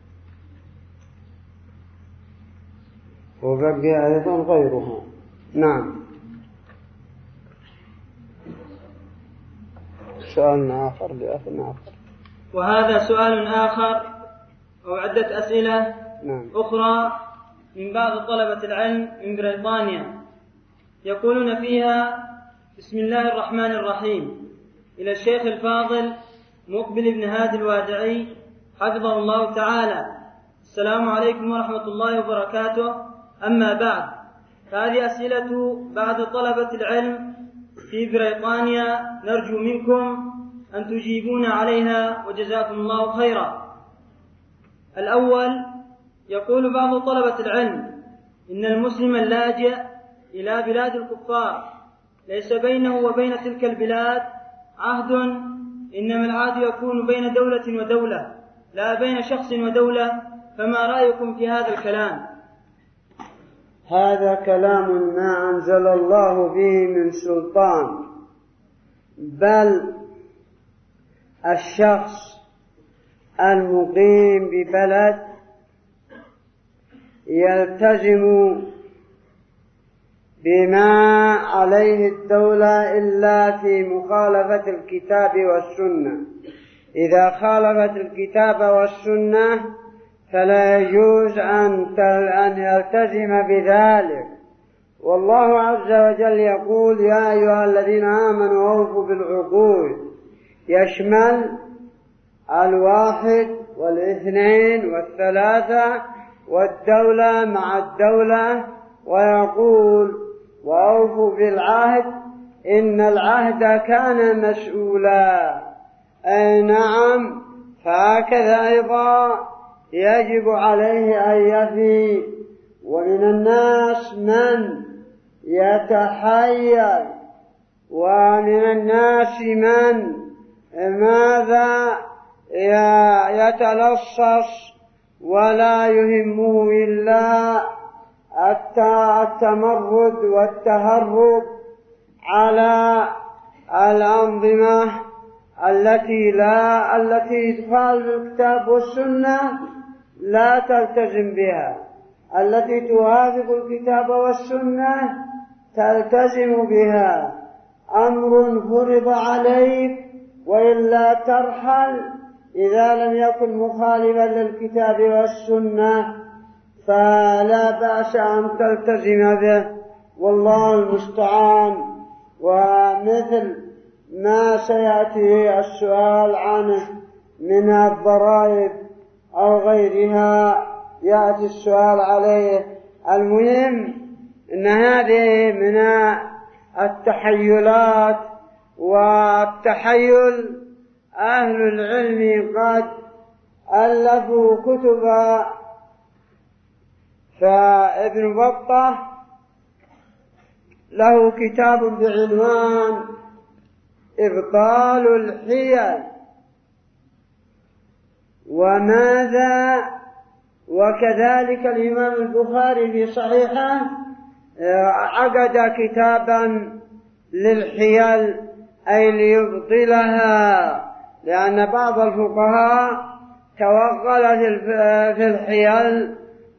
وبقي أيضا غيرها. نعم. سؤال آخر لأخ آخر. وهذا سؤال آخر أو عدة أسئلة نعم. أخرى من بعض طلبة العلم من بريطانيا، يقولون فيها: بسم الله الرحمن الرحيم، إلى الشيخ الفاضل مقبل بن هادي الوادعي حفظه الله تعالى، السلام عليكم ورحمة الله وبركاته. أما بعد، فهذه أسئلة بعض طلبة العلم في بريطانيا، نرجو منكم أن تجيبون عليها وجزاكم الله خيرا. الأول، يقول بعض طلبة العلم إن المسلم اللاجئ إلى بلاد الكفار ليس بينه وبين تلك البلاد عهد، إنما العهد يكون بين دولة ودولة لا بين شخص ودولة، فما رأيكم في هذا الكلام؟ هذا كلام ما أنزل الله به من سلطان، بل الشخص المقيم ببلد يلتزم بما عليه الدولة إلا في مخالفة الكتاب والسنة. إذا خالفت الكتاب والسنة فلا يجوز أن يلتزم بذلك. والله عز وجل يقول: يا أيها الذين آمنوا أوفوا بالعقود، يشمل الواحد والاثنين والثلاثة والدولة مع الدولة. ويقول: وأوفوا بالعهد إن العهد كان مسؤولا. أي نعم، فهكذا أيضا يجب عليه أن يفي. ومن الناس من يتحيل، ومن الناس من ماذا يتلصص ولا يهمه إلا التمرد والتهرب على الأنظمة التي لا التي تخالف الكتاب والسنة لا تلتزم بها، التي توافق الكتاب والسنة تلتزم بها. أمر فرض عليك وإلا ترحل إذا لم يكن مخالفا للكتاب والسنة فلا بأس أن تلتزم به، والله المستعان. ومثل ما سيأتي السؤال عنه من الضرائب أو غيرها يأتي السؤال عليه. المهم أن هذه من التحيلات، والتحيل أهل العلم قد ألفوا كتبا، فابن بطة له كتاب بعنوان إبطال الحيل، وماذا وكذلك الإمام البخاري في صحيحه عقد كتابا للحيل أي ليبطلها، لأن بعض الفقهاء توغل في الحيل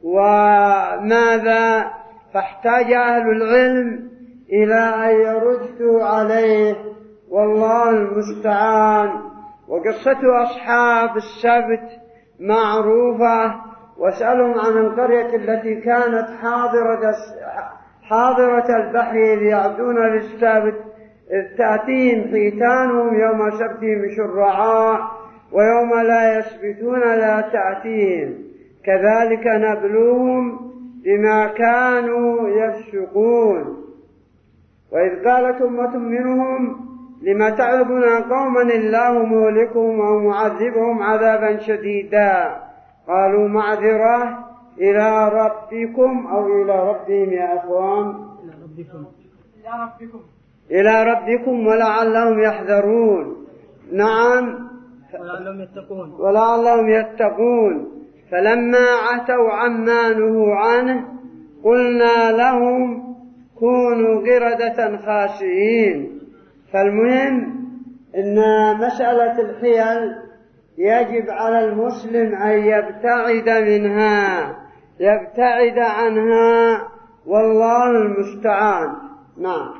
وماذا فاحتاج أهل العلم إلى أن يردوا عليه، والله المستعان. وقصة أصحاب السبت معروفة، واسألهم عن القرية التي كانت حاضرة حاضرة البحر إذ يعدون للسبت إذ تأتيهم حيتانهم يوم سبتهم شرعاء ويوم لا يسبتون لا تأتيهم كذلك نبلوهم بما كانوا يفسقون. وإذ قالت أمة منهم لما تعظون قوما الله مهلكهم أو معذبهم عذابا شديدا قالوا معذرة إلى ربكم أو إلى ربهم يا أخوان إلى ربكم إلى ربكم إلى ربكم ولعلهم يحذرون. نعم، ولعلهم يتقون ولعلهم يتقون. فلما عتوا عما نهوا عنه قلنا لهم كونوا قردة خاسئين. فالمهم إن مسألة الحيل يجب على المسلم أن يبتعد منها، يبتعد عنها، والله المستعان. نعم.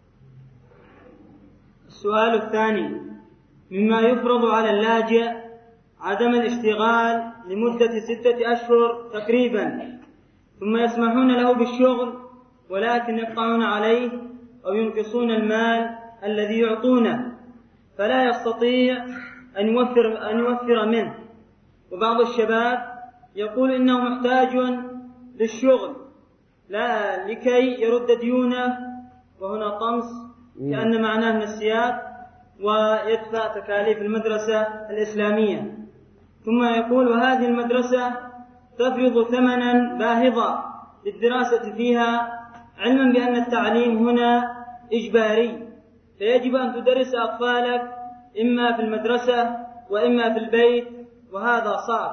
السؤال الثاني: مما يفرض على اللاجئ عدم الاشتغال لمدة ستة أشهر تقريبا، ثم يسمحون له بالشغل ولكن يقطعون عليه أو ينقصون المال الذي يعطونه، فلا يستطيع أن يوفر, أن يوفر منه. وبعض الشباب يقول إنه محتاج للشغل لا لكي يرد ديونه، وهنا طمس كأن معناه من السياق، ويدفع تكاليف المدرسة الإسلامية. ثم يقول وهذه المدرسة تفرض ثمنا باهظا للدراسة فيها، علما بأن التعليم هنا إجباري، فيجب أن تدرس أطفالك إما في المدرسة وإما في البيت، وهذا صعب.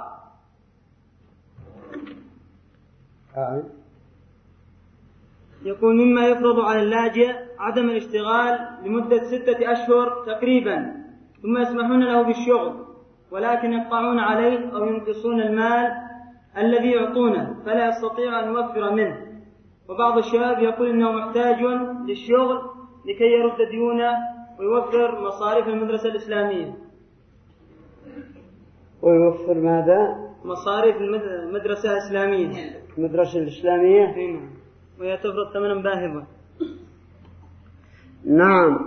آه. يقول مما يفرض على اللاجئ عدم الاشتغال لمدة ستة أشهر تقريبا، ثم يسمحون له بالشغل ولكن يقطعون عليه أو ينقصون المال الذي يعطونه، فلا يستطيع أن يوفر منه. وبعض الشباب يقول إنه محتاج للشغل لكي يرد ديونه ويوفر مصاريف المدرسة الإسلامية. ويوفر ماذا؟ مصاريف المدرسة الإسلامية. المدرسة الإسلامية؟ نعم، وهي تفرض ثمنا باهظا. نعم.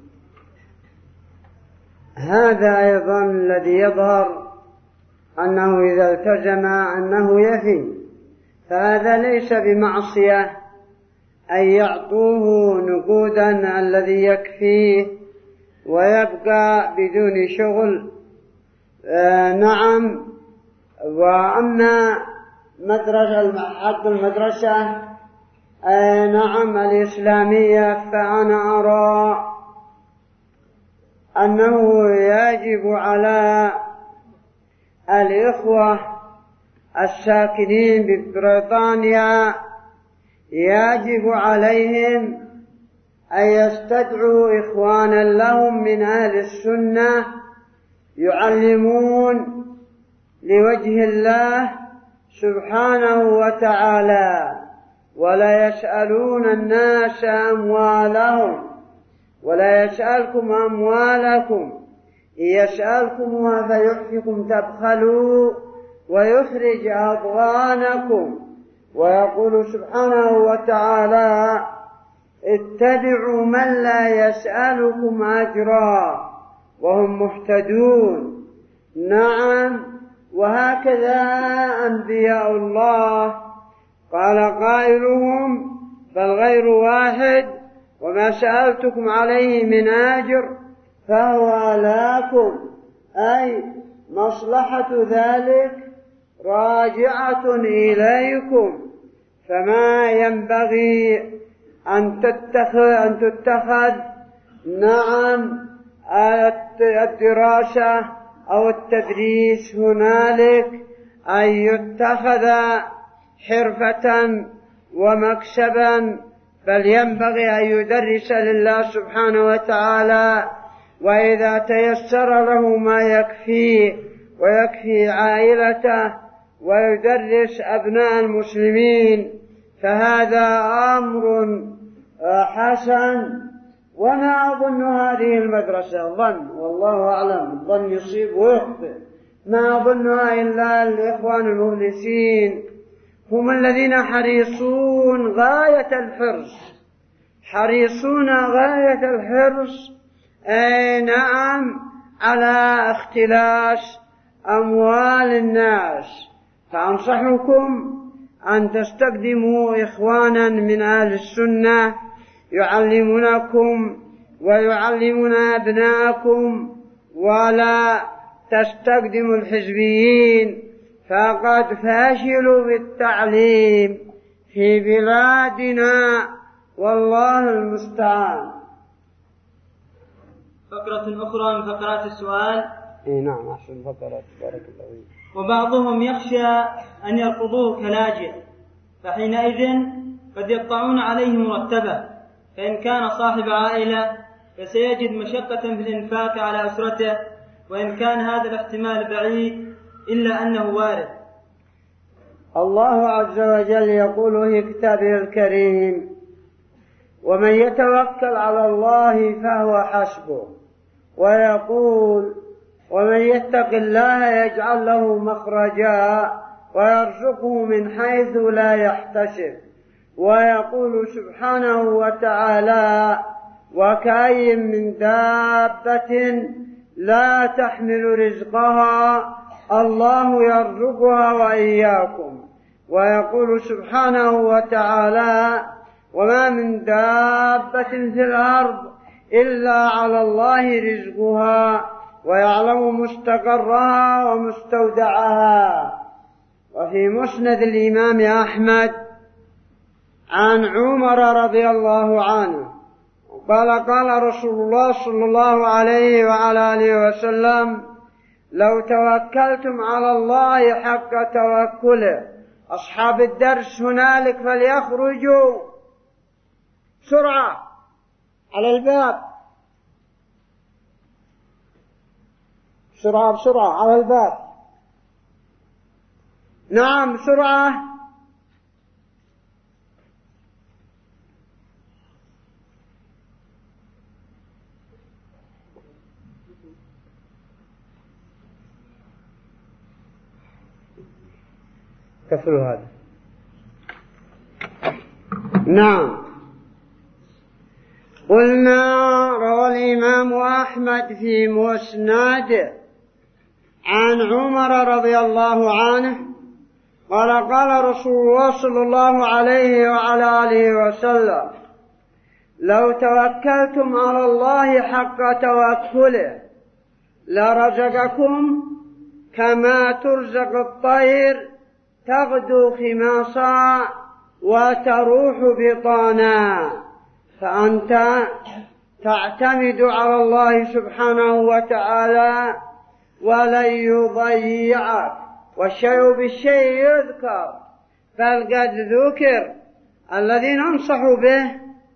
هذا أيضا الذي يظهر أنه إذا التزم أنه يفي، فهذا ليس بمعصية أن يعطوه نقودا الذي يكفيه ويبقى بدون شغل. آه نعم. وأما مدرسة حق المدرسة آه نعم الإسلامية، فأنا أرى أنه يجب على الإخوة الساكنين ببريطانيا يجب عليهم أن يستدعوا إخوانا لهم من أهل السنة يعلمون لوجه الله سبحانه وتعالى، ولا يسألون الناس أموالهم، ولا يسألكم أموالكم، إن يسألكمها فيحفكم تبخلوا ويخرج أضغانكم. ويقول سبحانه وتعالى اتبعوا من لا يسألكم أجرا وهم مهتدون. نعم، وهكذا أنبياء الله قال قائلهم بل غير واحد وما سألتكم عليه من أجر فهو لكم، أي مصلحة ذلك راجعة إليكم، فما ينبغي أن تتخذ, أن تتخذ نعم الدراسة أو التدريس هنالك أن يتخذ حرفة ومكسبا، بل ينبغي أن يدرس لله سبحانه وتعالى، وإذا تيسر له ما يكفيه ويكفي عائلته ويدرس أبناء المسلمين فهذا أمر حسن. وما أظن هذه المدرسة ظن، والله أعلم، الظن يصيب ويخطئ، ما أظنها إلا الإخوان المخلصين هم الذين حريصون غاية الحرص، حريصون غاية الحرص أي نعم على اختلاس أموال الناس. فأنصحكم أن تستخدموا إخوانا من أهل السنة يعلمونكم ويعلمون أبناءكم، ولا تستخدموا الحزبيين فقد فاشلوا بالتعليم في بلادنا، والله المستعان. فقرة أخرى من فقرات السؤال. إيه نعم، أحسن فقرات، بارك الله فيك. وبعضهم يخشى أن يرفضوه كلاجئ، فحينئذ قد يقطعون عليه مرتبه، فإن كان صاحب عائلة فسيجد مشقة في الإنفاق على أسرته، وإن كان هذا الاحتمال بعيد إلا أنه وارد. الله عز وجل يقول في كتابه الكريم ومن يتوكل على الله فهو حسبه، ويقول ومن يتق الله يجعل له مخرجا ويرزقه من حيث لا يحتسب. ويقول سبحانه وتعالى وكأي من دابة لا تحمل رزقها الله يرزقها وإياكم. ويقول سبحانه وتعالى وما من دابة في الأرض إلا على الله رزقها ويعلم مستقرها ومستودعها. وفي مسند الإمام أحمد عن عمر رضي الله عنه قال قال رسول الله صلى الله عليه وعلى آله وسلم لو توكلتم على الله حق توكله. أصحاب الدرس هنالك فليخرجوا بسرعة على الباب، بسرعة بسرعة على الباب، نعم بسرعة. كفلوا هذا. نعم، قلنا روى الإمام أحمد في مسنده عن عمر رضي الله عنه قال قال رسول الله صلى الله عليه وعلى آله وسلم لو توكلتم على الله حق توكله لرزقكم كما ترزق الطير تغدو خماصا وتروح بطانا. فأنت تعتمد على الله سبحانه وتعالى ولن يضيعك، والشيء بالشيء يذكر، بل قد ذكر الذين انصحوا به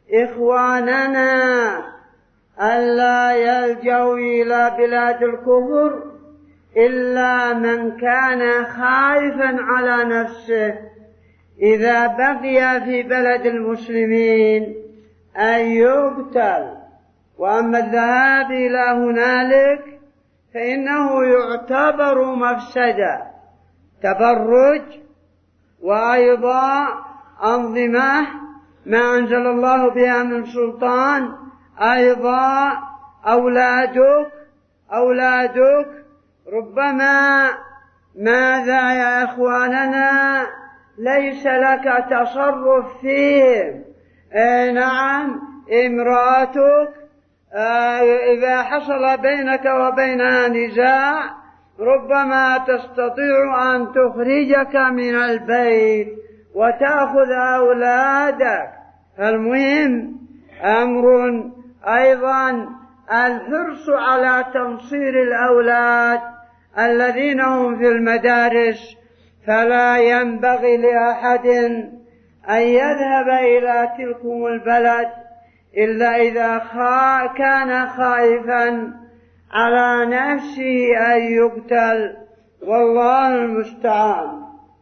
إخواننا ألا يلجوا إلى بلاد الكفر إلا من كان خائفا على نفسه إذا بقي في بلد المسلمين أن يقتل. وأما الذهاب إلى هنالك فإنه يعتبر مفسدة، تبرج، وأيضا أنظمة ما أنزل الله بها من سلطان. أيضا أولادك أولادك ربما ماذا يا إخواننا ليس لك تصرف فيهم. آه نعم، امرأتك آه إذا حصل بينك وبينها نزاع ربما تستطيع أن تخرجك من البيت وتأخذ أولادك. المهم أمر أيضا الحرص على تنصير الأولاد الذين هم في المدارس، فلا ينبغي لأحد أن يذهب إلى تلكم البلد إلا إذا خا كان خائفا على نفسه أن يقتل، والله المستعان.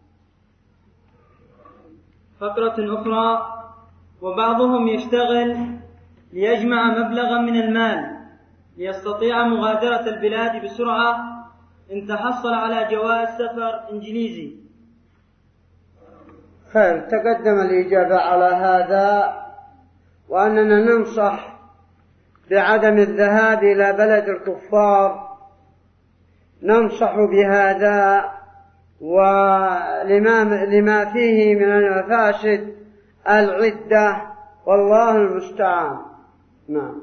فقرة أخرى: وبعضهم يشتغل ليجمع مبلغا من المال ليستطيع مغادرة البلاد بسرعة إن تحصل على جواز سفر إنجليزي. خير، تقدم الإجابة على هذا، وأننا ننصح بعدم الذهاب إلى بلد الكفار، ننصح بهذا ولما لما فيه من المفاسد العدة، والله المستعان. نعم.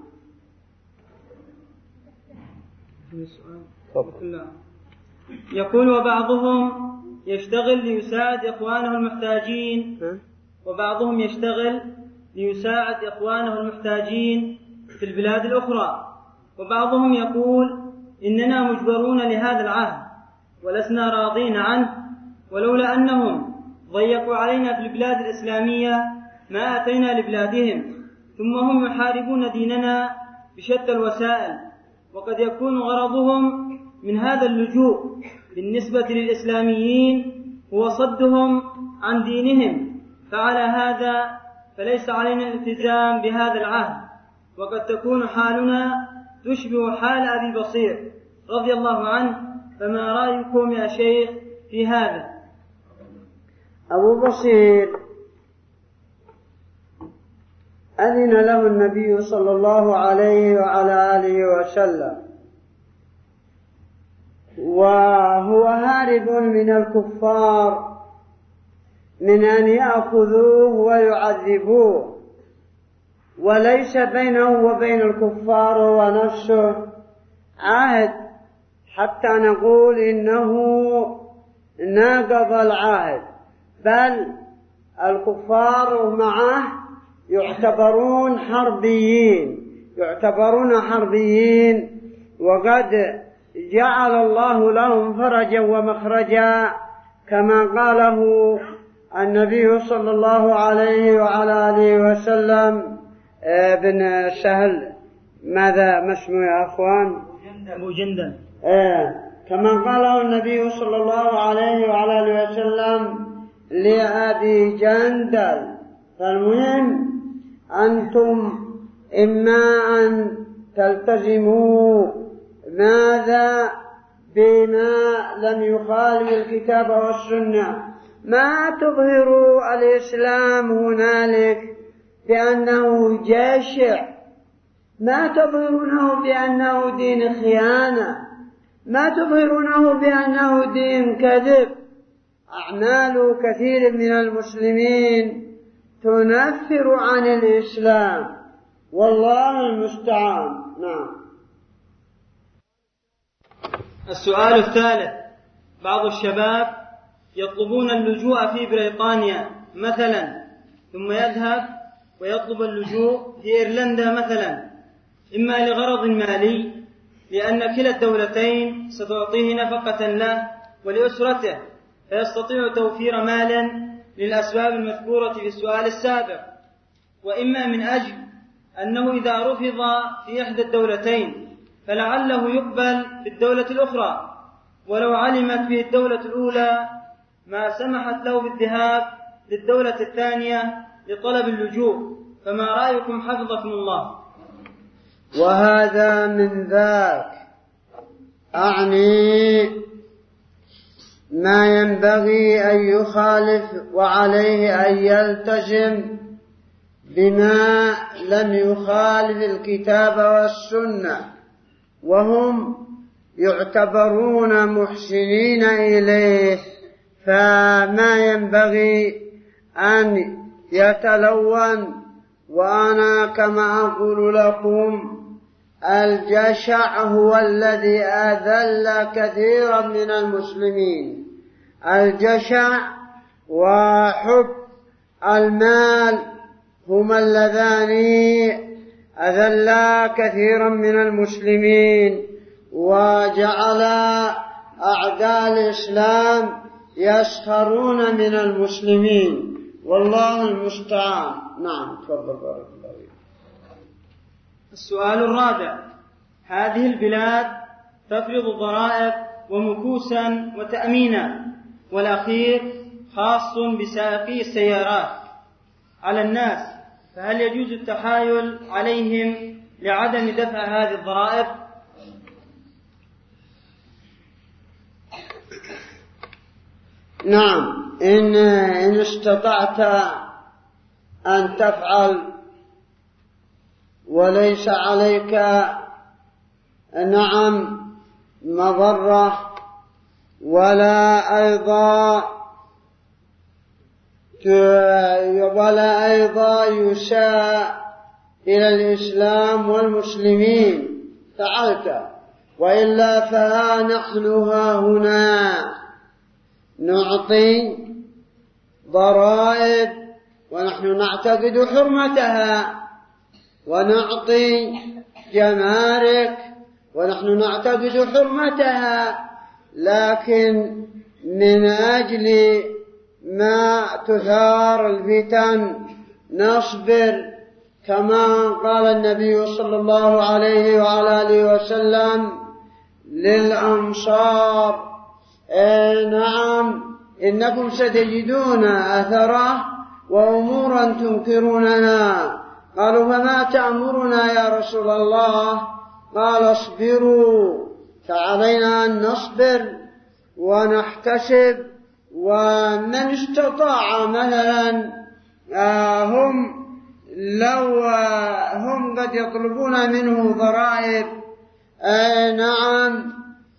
يقول: وبعضهم يشتغل ليساعد إخوانه المحتاجين وبعضهم يشتغل ليساعد إخوانه المحتاجين في البلاد الأخرى، وبعضهم يقول: إننا مجبرون لهذا العهد ولسنا راضين عنه، ولولا أنهم ضيقوا علينا في البلاد الإسلامية ما أتينا لبلادهم، ثم هم يحاربون ديننا بشتى الوسائل، وقد يكون غرضهم من هذا اللجوء بالنسبة للإسلاميين هو صدهم عن دينهم، فعلى هذا فليس علينا الالتزام بهذا العهد، وقد تكون حالنا تشبه حال أبي بصير رضي الله عنه، فما رأيكم يا شيخ في هذا؟ أبو بصير أذن له النبي صلى الله عليه وعلى آله وسلم، وهو هارب من الكفار من أن يأخذوه ويعذبوه، وليس بينه وبين الكفار ونفسه عهد حتى نقول إنه ناقض العهد، بل الكفار معه يعتبرون حربيين يعتبرون حربيين وقد جعل الله لهم فرجا ومخرجا كما قاله النبي صلى الله عليه وعلى آله وسلم. ابن سهل ماذا ما اسمه يا أخوان؟ أبو جندل. آه. كما قاله النبي صلى الله عليه وعلى آله وسلم لأبي جندل. فالمهم أنتم إما أن تلتزموا ماذا بما لم يخالف الكتاب والسنة، ما تظهروا الإسلام هنالك بأنه جاشع، ما تظهرونه بأنه دين خيانة، ما تظهرونه بأنه دين كذب. أعمال كثير من المسلمين تنفر عن الإسلام، والله المستعان. نعم. السؤال الثالث: بعض الشباب يطلبون اللجوء في بريطانيا مثلا، ثم يذهب ويطلب اللجوء في إيرلندا مثلا، إما لغرض مالي لأن كلا الدولتين ستعطيه نفقة له ولأسرته، فيستطيع توفير مال للأسباب المذكورة في السؤال السابق، وإما من أجل أنه إذا رفض في إحدى الدولتين فلعله يقبل في الدولة الأخرى، ولو علمت به الدولة الأولى ما سمحت له بالذهاب للدولة الثانية لطلب اللجوء. فما رأيكم حفظكم الله؟ وهذا من ذاك، أعني ما ينبغي أن يخالف وعليه أن يلتزم بما لم يخالف الكتاب والسنة، وهم يعتبرون محسنين إليه، فما ينبغي أن يتلون. وأنا كما أقول لكم الجشع هو الذي أذل كثيرا من المسلمين، الجشع وحب المال هما اللذان أذلا كثيرا من المسلمين، وجعل أعداء الإسلام يسخرون من المسلمين، والله المستعان. نعم، تفضل بارك الله فيك. السؤال الرابع: هذه البلاد تفرض ضرائب ومكوسا وتأمينا، والأخير خاص بسائقي السيارات على الناس، فهل يجوز التحايل عليهم لعدم دفع هذه الضرائب؟ نعم، إن, إن استطعت أن تفعل وليس عليك نعم مضرة، ولا أيضا ولا أيضا يساء إلى الإسلام والمسلمين فعلت، وإلا فها نحن ها هنا نعطي ضرائب ونحن نعتقد حرمتها، ونعطي جمارك ونحن نعتقد حرمتها، لكن من أجل ما تثار الفتن نصبر، كما قال النبي صلى الله عليه وعلى آله وسلم للأنصار: إيه نعم، إنكم ستجدون أثره وأمورا تنكروننا. قالوا: فما تأمرنا يا رسول الله؟ قال: اصبروا، فعلينا أن نصبر ونحتسب. ومن استطاع مثلا آه هم لو آه هم قد يطلبون منه ضرائب آه نعم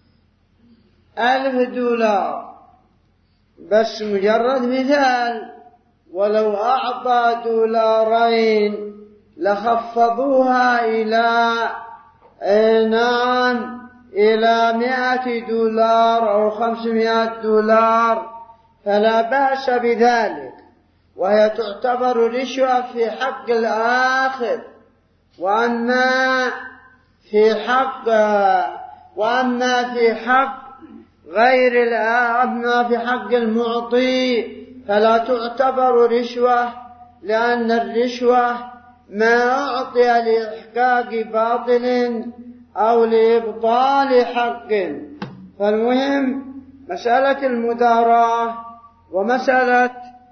ألف دولار، بس مجرد مثال، ولو أعطى دولارين لخفضوها إلى آه نعم إلى مئة دولار أو خمسمائة دولار فلا بأس بذلك، وهي تعتبر رشوة في حق الآخر. وأما في حق وأما في حق غير الأما في حق المعطي فلا تعتبر رشوة، لأن الرشوة ما أعطي لإحقاق باطل أو لإبطال حق. فالمهم مسألة المداراة ومسألة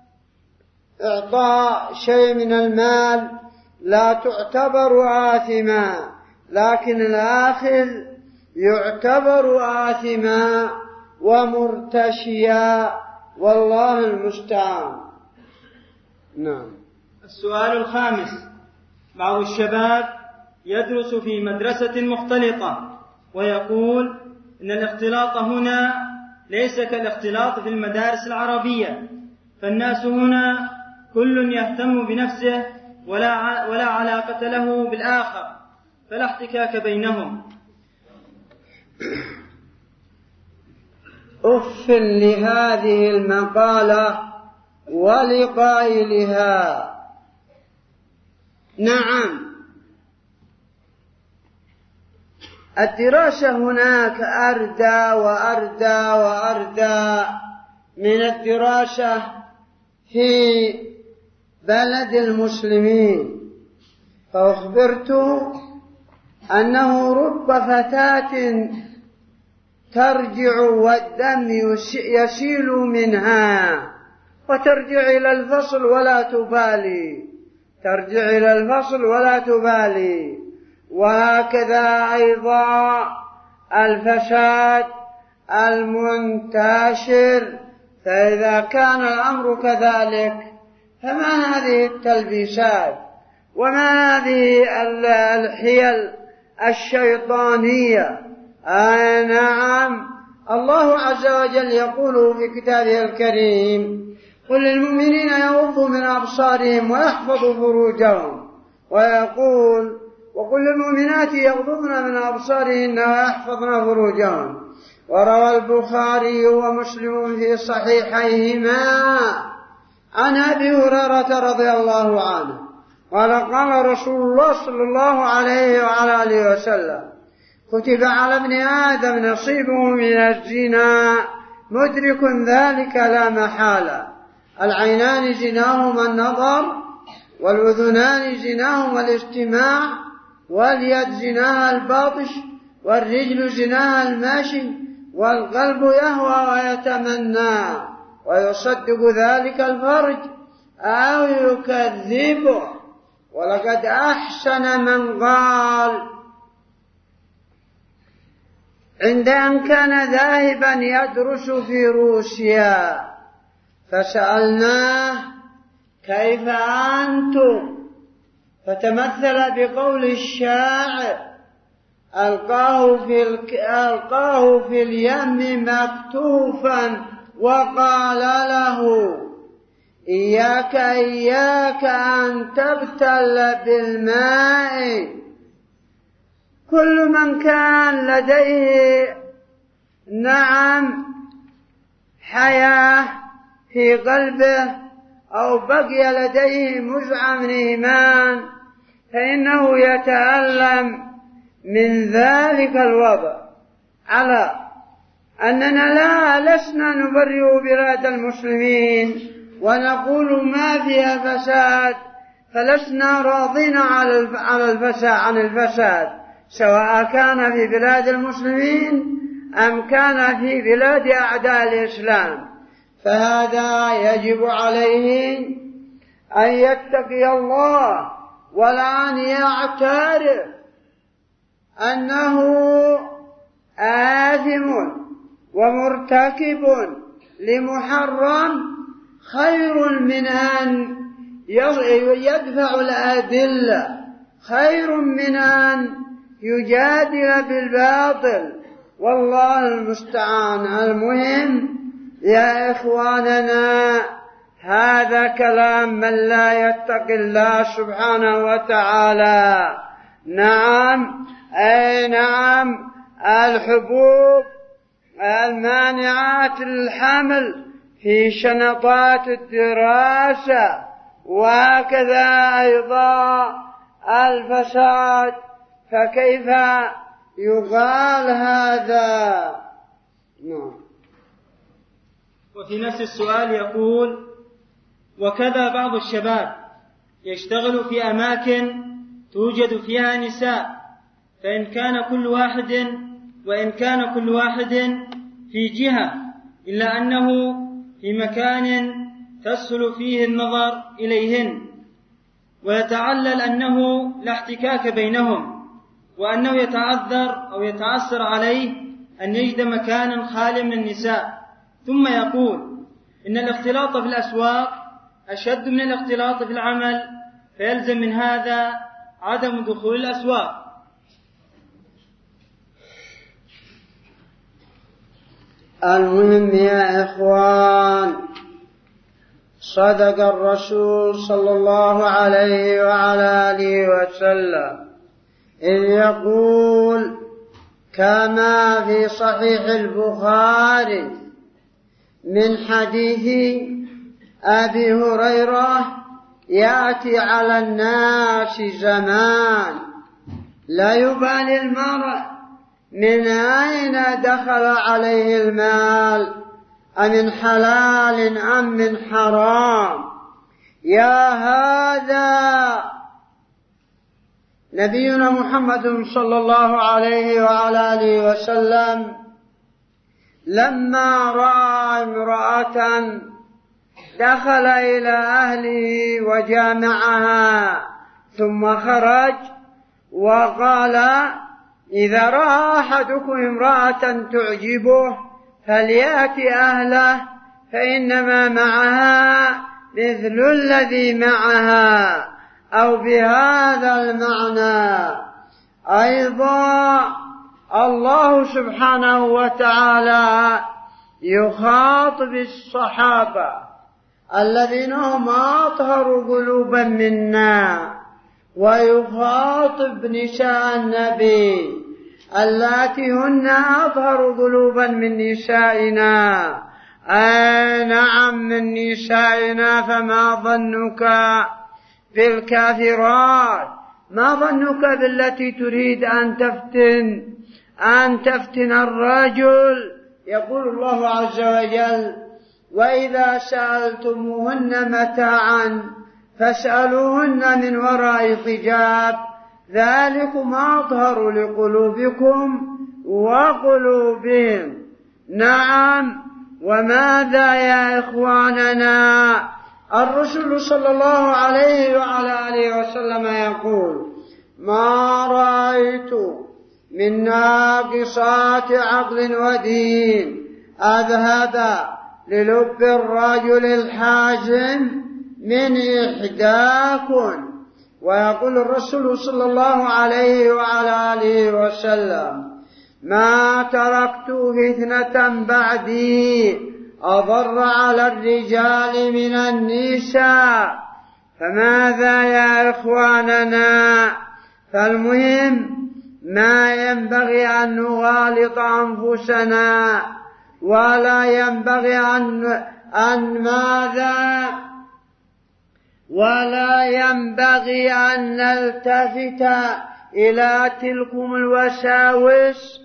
إعطاء شيء من المال لا تعتبر آثما، لكن الآخر يعتبر آثما ومرتشيا، والله المستعان. نعم. السؤال الخامس: بعض الشباب يدرس في مدرسة مختلطة ويقول إن الاختلاط هنا ليس كالاختلاط في المدارس العربية، فالناس هنا كل يهتم بنفسه ولا ولا علاقة له بالآخر، فلا احتكاك بينهم. أف لهذه المقالة ولقائلها. نعم، الدراسة هناك أردى وأردى وأردى من الدراسة في بلد المسلمين، فأخبرت أنه رب فتاة ترجع والدم يسيل منها وترجع إلى الفصل ولا تبالي، ترجع إلى الفصل ولا تبالي. وهكذا أيضا الفساد المنتشر. فإذا كان الأمر كذلك فما هذه التلبيسات وما هذه الحيل الشيطانية؟ آه نعم، الله عز وجل يقول في كتابه الكريم: قل للمؤمنين يغضوا من أبصارهم ويحفظوا فروجهم، ويقول: وقل للمؤمنات يغضضن من أبصارهن ويحفظن فروجهن. وروى البخاري ومسلم في صحيحيهما عن أبي هريرة رضي الله عنه قال: قال رسول الله صلى الله عليه وعلى آله وسلم: كتب على ابن آدم نصيبه من الزنا مدرك ذلك لا محالة. العينان زناهما النظر، والأذنان زناهما الاستماع، واليد زناها الباطش، والرجل زناها الماشي، والقلب يهوى ويتمنى، ويصدق ذلك الفرج أو يكذبه. ولقد أحسن من قال عند أن كان ذاهبا يدرس في روسيا فسألناه: كيف أنتم؟ فتمثل بقول الشاعر: ألقاه في, الك... ألقاه في اليم مكتوفا وقال له: إياك إياك أن تبتل بالماء. كل من كان لديه نعم حياة في قلبه أو بقي لديه مزعة من إيمان فإنه يتألم من ذلك الوضع، على أننا لا لسنا نبرئ بلاد المسلمين ونقول ما فيها فساد، فلسنا راضين على الفساد عن الفساد سواء كان في بلاد المسلمين أم كان في بلاد أعداء الإسلام. فهذا يجب عليه أن يتقي الله ولا أن يعترف أنه آثم ومرتكب لمحرم خير من أن يدفع الأدلة، خير من أن يجادل بالباطل، والله المستعان. المهم يا إخواننا هذا كلام من لا يتقي الله سبحانه وتعالى. نعم أي نعم الحبوب المانعات للحمل في شنطات الدراسة، وهكذا أيضا الفساد، فكيف يقال هذا؟ نعم. وفي نفس السؤال يقول: وكذا بعض الشباب يشتغل في أماكن توجد فيها نساء، فإن كان كل واحد وإن كان كل واحد في جهة، إلا أنه في مكان تسهل فيه النظر إليهن، ويتعلل أنه لا احتكاك بينهم، وأنه يتعذر أو يتعسر عليه أن يجد مكانا خاليا من النساء. ثم يقول إن الاختلاط في الأسواق أشد من الاختلاط في العمل، فيلزم من هذا عدم دخول الأسواق. المهم يا إخوان، صدق الرسول صلى الله عليه وعلى آله وسلم إذ يقول كما في صحيح البخاري من حديث أبي هريرة: يأتي على الناس زمان لا يبالي المرء من أين دخل عليه المال، أمن حلال أم من حرام، يا هذا نبينا محمد صلى الله عليه وعلى آله وسلم لما رأى امرأة دخل إلى أهله وجامعها ثم خرج وقال إذا رأى أحدكم امرأة تعجبه فليأتي أهله فإنما معها مثل الذي معها، أو بهذا المعنى أيضا الله سبحانه وتعالى يخاطب الصحابة الذين هم أطهر قلوبا منا، ويخاطب نساء النبي اللاتي هن أطهر قلوبا من نسائنا. آه نعم من نسائنا، فما ظنك بالكافرات؟ ما ظنك بالتي تريد أن تفتن أن تفتن الرجل؟ يقول الله عز وجل: وإذا سألتموهن متاعا فاسألوهن من وراء حجاب ذلكم أطهر لقلوبكم وقلوبهم. نعم، وماذا يا إخواننا؟ الرسول صلى الله عليه وعلى آله وسلم يقول: ما رأيت من ناقصات عقل ودين أذهب للب الرجل الحازم من إحداكم. ويقول الرسول صلى الله عليه وعلى آله وسلم: ما تركت فتنة بعدي أضر على الرجال من النساء. فماذا يا إخواننا؟ فالمهم ما ينبغي أن نغالط أنفسنا، ولا ينبغي أن, أن ماذا ولا ينبغي أن نلتفت إلى تلكم الوساوس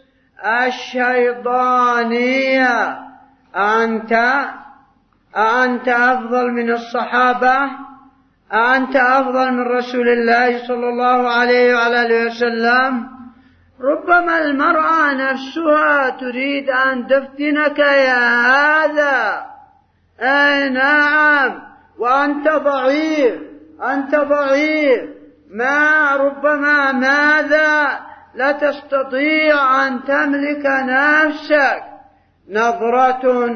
الشيطانية. أنت أنت أفضل من الصحابة؟ أنت أفضل من رسول الله صلى الله عليه وعلى آله وسلم؟ ربما المرأة نفسها تريد أن تفتنك يا هذا. أي نعم، وأنت ضعيف، أنت ضعيف، ما ربما ماذا لا تستطيع أن تملك نفسك. نظرة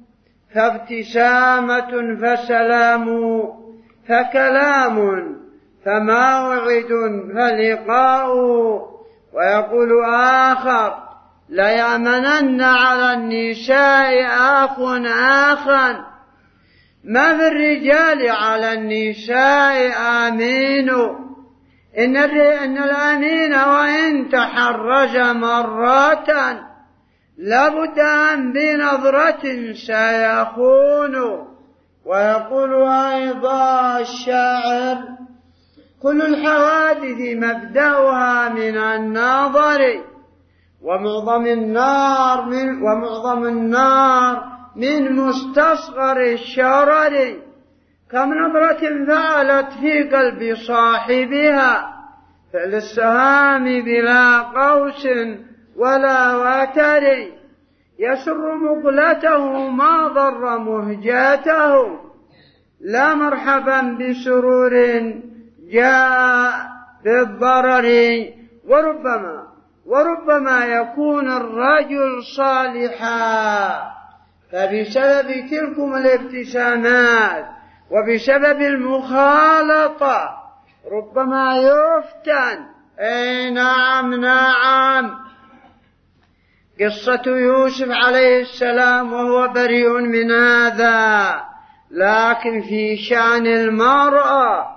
فابتسامة فسلام فكلام فموعد فلقاء. ويقول آخر: ليأمنن على النساء أخ آخا. ما في الرجال على النساء آمين. إن, إن الأمين وإن تحرج مرة لابد أن بنظرة سيخون. ويقول أيضا الشاعر: كل الحوادث مبدأها من النظر، ومعظم النار من, ومعظم النار من مستصغر الشرر. كم نظرة فعلت في قلب صاحبها فعل السهام بلا قوس ولا وتر. يسر مقلته ما ضر مهجاته، لا مرحبا بسرور جاء بالضرر. وربما وربما يكون الرجل صالحا، فبسبب تلكم الابتسامات وبسبب المخالطة ربما يفتن. اي نعم نعم. قصة يوسف عليه السلام وهو بريء من هذا، لكن في شأن المرأة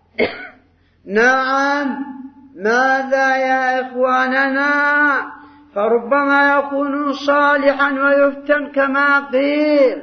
نعم. ماذا يا إخواننا؟ فربما يكون صالحا ويفتن كما قيل: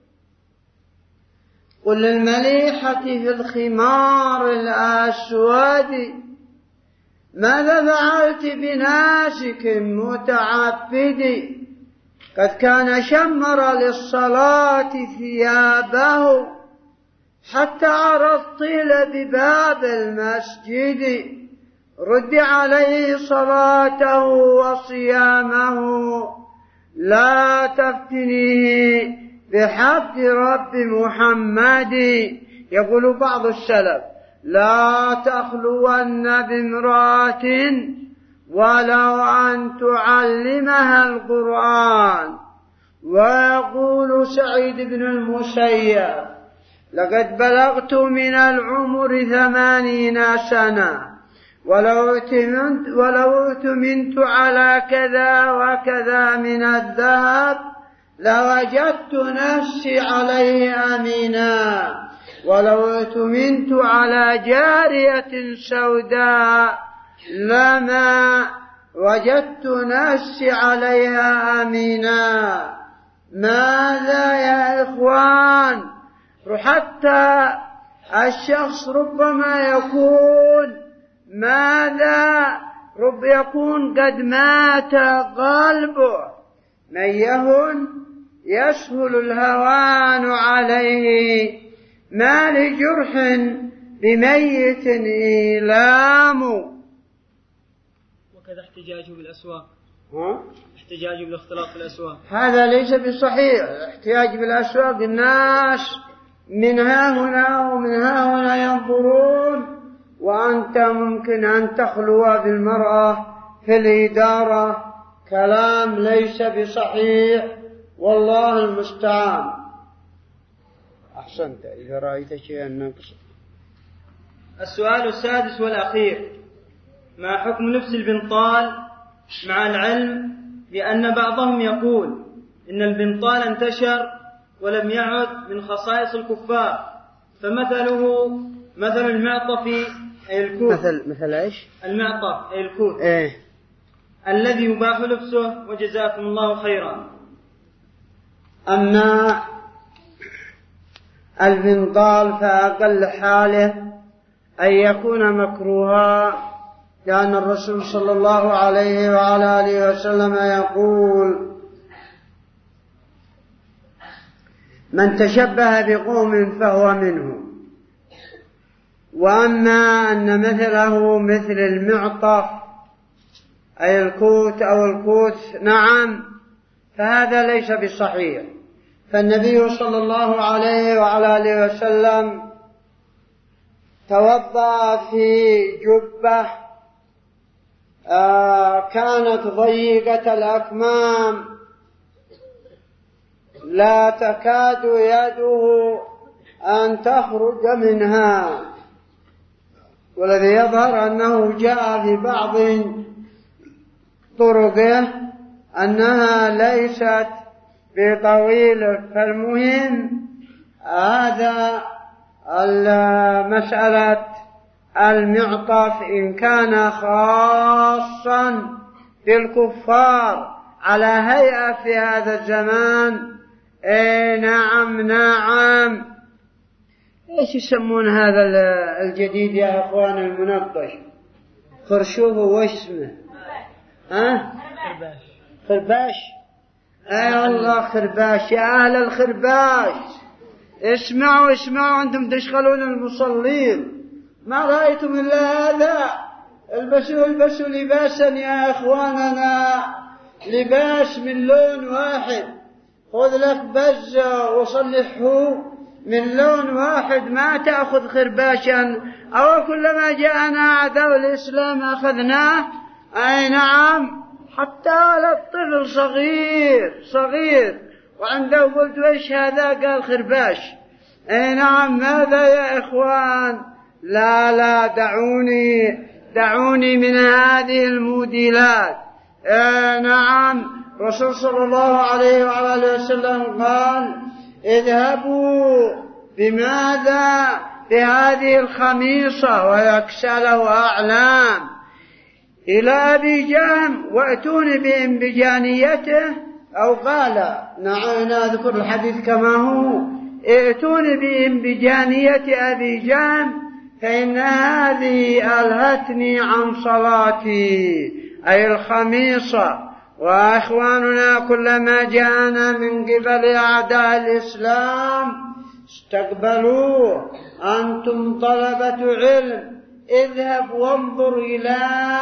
قل للمليحة في الخمار الأسود ماذا فعلت بناسك متعبد؟ قد كان شمر للصلاة ثيابه حتى عرضت إلى بباب المسجد رد عليه صلاته وصيامه لا تفتنيه بحق رب محمد. يقول بعض السلف لا تخلون بامرأة ولو أن تعلمها القرآن. ويقول سعيد بن المسيب لقد بلغت من العمر ثمانين سنة ولو ائتمنت, ولو ائتمنت على كذا وكذا من الذهب لوجدت نفسي عليه أمينا ولو ائتمنت على جارية سوداء لما وجدت نفسي عليها أمينا. ماذا يا إخوان؟ حتى الشخص ربما يكون ماذا رب يكون قد مات قلبه من يهن يسهل الهوان عليه ما لجرح بميت إيلام. وكذا احتجاجه بالأسواق ها؟ احتجاجه بالاختلاط في الأسواق هذا ليس بصحيح. احتياج بالأسواق الناس من ها هنا ومن ها هنا ينظرون وأنت ممكن أن تخلو بالمرأة في الإدارة. كلام ليس بصحيح والله المستعان. أحسنت إذا رأيت شيئا نقص. السؤال السادس والأخير ما حكم لبس البنطال مع العلم بأن بعضهم يقول إن البنطال انتشر ولم يعد من خصائص الكفار فمثله مثل المعطف أي الكوت. مثل مثل إيش؟ المعطف أي الكوت إيه؟ الذي يباح لبسه وجزاكم الله خيرا. أما البنطال فأقل حاله أن يكون مكروها لأن الرسول صلى الله عليه وعلى آله وسلم يقول من تشبه بقوم فهو منهم. وأما أن مثله مثل المعطف أي الكوت أو الكوت نعم فهذا ليس بصحيح. فالنبي صلى الله عليه وعلى آله وسلم توضأ في جبة آه كانت ضيقة الأكمام لا تكاد يده أن تخرج منها. والذي يظهر أنه جاء في بعض طرقه أنها ليست بطويل. فالمهم هذا المسألة المعطف إن كان خاصا بالكفار على هيئة في هذا الزمان اي نعم نعم. ايش يسمون هذا الجديد يا اخوان المنقش؟ خرشوف وش اسمه؟ ها؟ خرباش. خرباش اي والله خرباش. يا اهل الخرباش اسمعوا اسمعوا انتم تشغلون المصلين. ما رأيتم إلا هذا؟ البسوا البسوا لباسا يا اخواننا لباس من لون واحد. خذ لك بزة وصلحه من لون واحد ما تأخذ خرباشا. أو كلما جاءنا عدو الإسلام أخذناه. أي نعم حتى للطفل صغير صغير وعنده قلت وإيش هذا قال خرباش. أي نعم. ماذا يا إخوان؟ لا لا دعوني دعوني من هذه الموديلات. أي نعم. رسول صلى الله عليه وعلى آله وسلم قال اذهبوا بماذا؟ بهذه الخميصة ويكسى له أعلام إلى أبي جهم وأتوني بإنبجانيته. أو قال نعم نذكر الحديث كما هو ائتوني بإنبجانية أبي جهم فإن هذه ألهتني عن صلاتي أي الخميصة. وإخواننا كلما جاءنا من قبل أعداء الإسلام استقبلوه. أنتم طلبة علم، اذهب وانظر إلى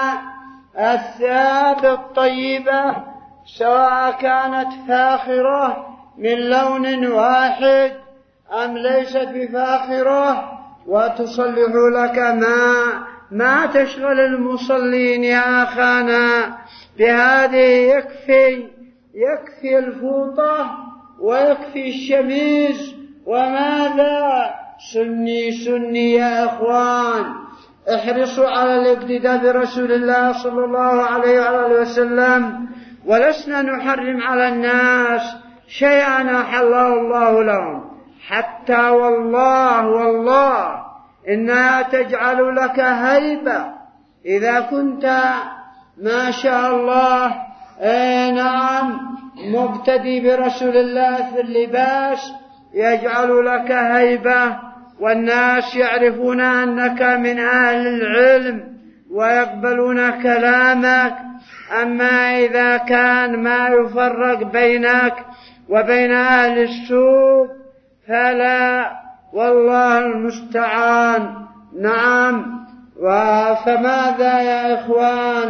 الثياب الطيبة سواء كانت فاخرة من لون واحد أم ليست بفاخرة، وتصلح لك ما ما تشغل المصلين يا أخانا. بهذه يكفي يكفي الفوطة ويكفي الشميز. وماذا؟ سني سني يا إخوان. احرصوا على الاقتداء برسول الله صلى الله عليه وآله وسلم، ولسنا نحرم على الناس شيئا أحله الله لهم، حتى والله والله إنها تجعل لك هيبة إذا كنت ما شاء الله اي نعم مقتدي برسول الله في اللباس، يجعل لك هيبة والناس يعرفون أنك من أهل العلم ويقبلون كلامك. أما إذا كان ما يفرق بينك وبين أهل السوق فلا، والله المستعان. نعم. فماذا يا إخوان؟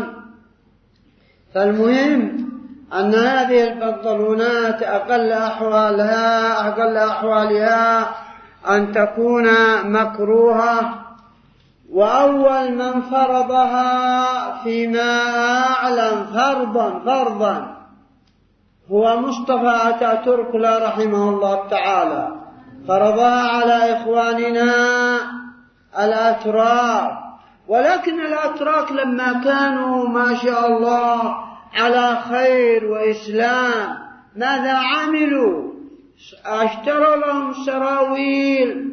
فالمهم أن هذه البنطلونات أقل أحوالها أقل أحوالها أن تكون مكروهة. وأول من فرضها فيما أعلم فرضا فرضا هو مصطفى أتاتورك لا رحمه الله تعالى، فرضها على إخواننا الأتراك. ولكن الأتراك لما كانوا ما شاء الله على خير وإسلام ماذا عملوا؟ اشتروا لهم سراويل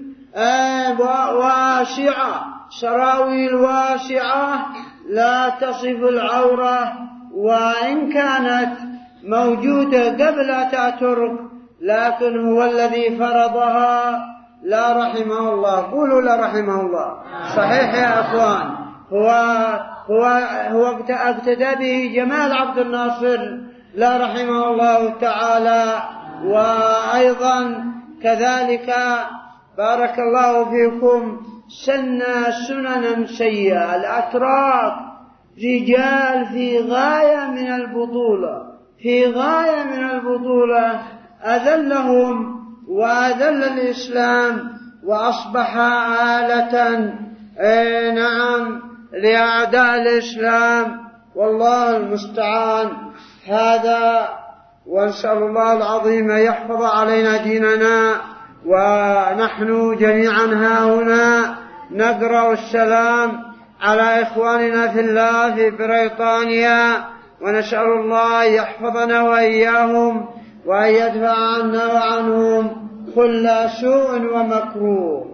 واسعة، سراويل واسعة لا تصف العورة، وإن كانت موجودة قبل أتاتورك لكن هو الذي فرضها لا رحمه الله. قولوا لا رحمه الله. صحيح يا أخوان. هو هو هو اقتدى به جمال عبد الناصر لا رحمه الله تعالى. وأيضا كذلك بارك الله فيكم سن سننا سيئة. الأتراك رجال في غاية من البطولة، في غاية من البطولة، أذلهم وأذل الإسلام وأصبح آلة اي نعم لأعداء الإسلام، والله المستعان. هذا ونسأل الله العظيم يحفظ علينا ديننا. ونحن جميعا هاهنا نقرأ السلام على إخواننا في الله في بريطانيا، ونسأل الله يحفظنا وإياهم وأن يدفع عنا وعنهم كل سوء ومكروه.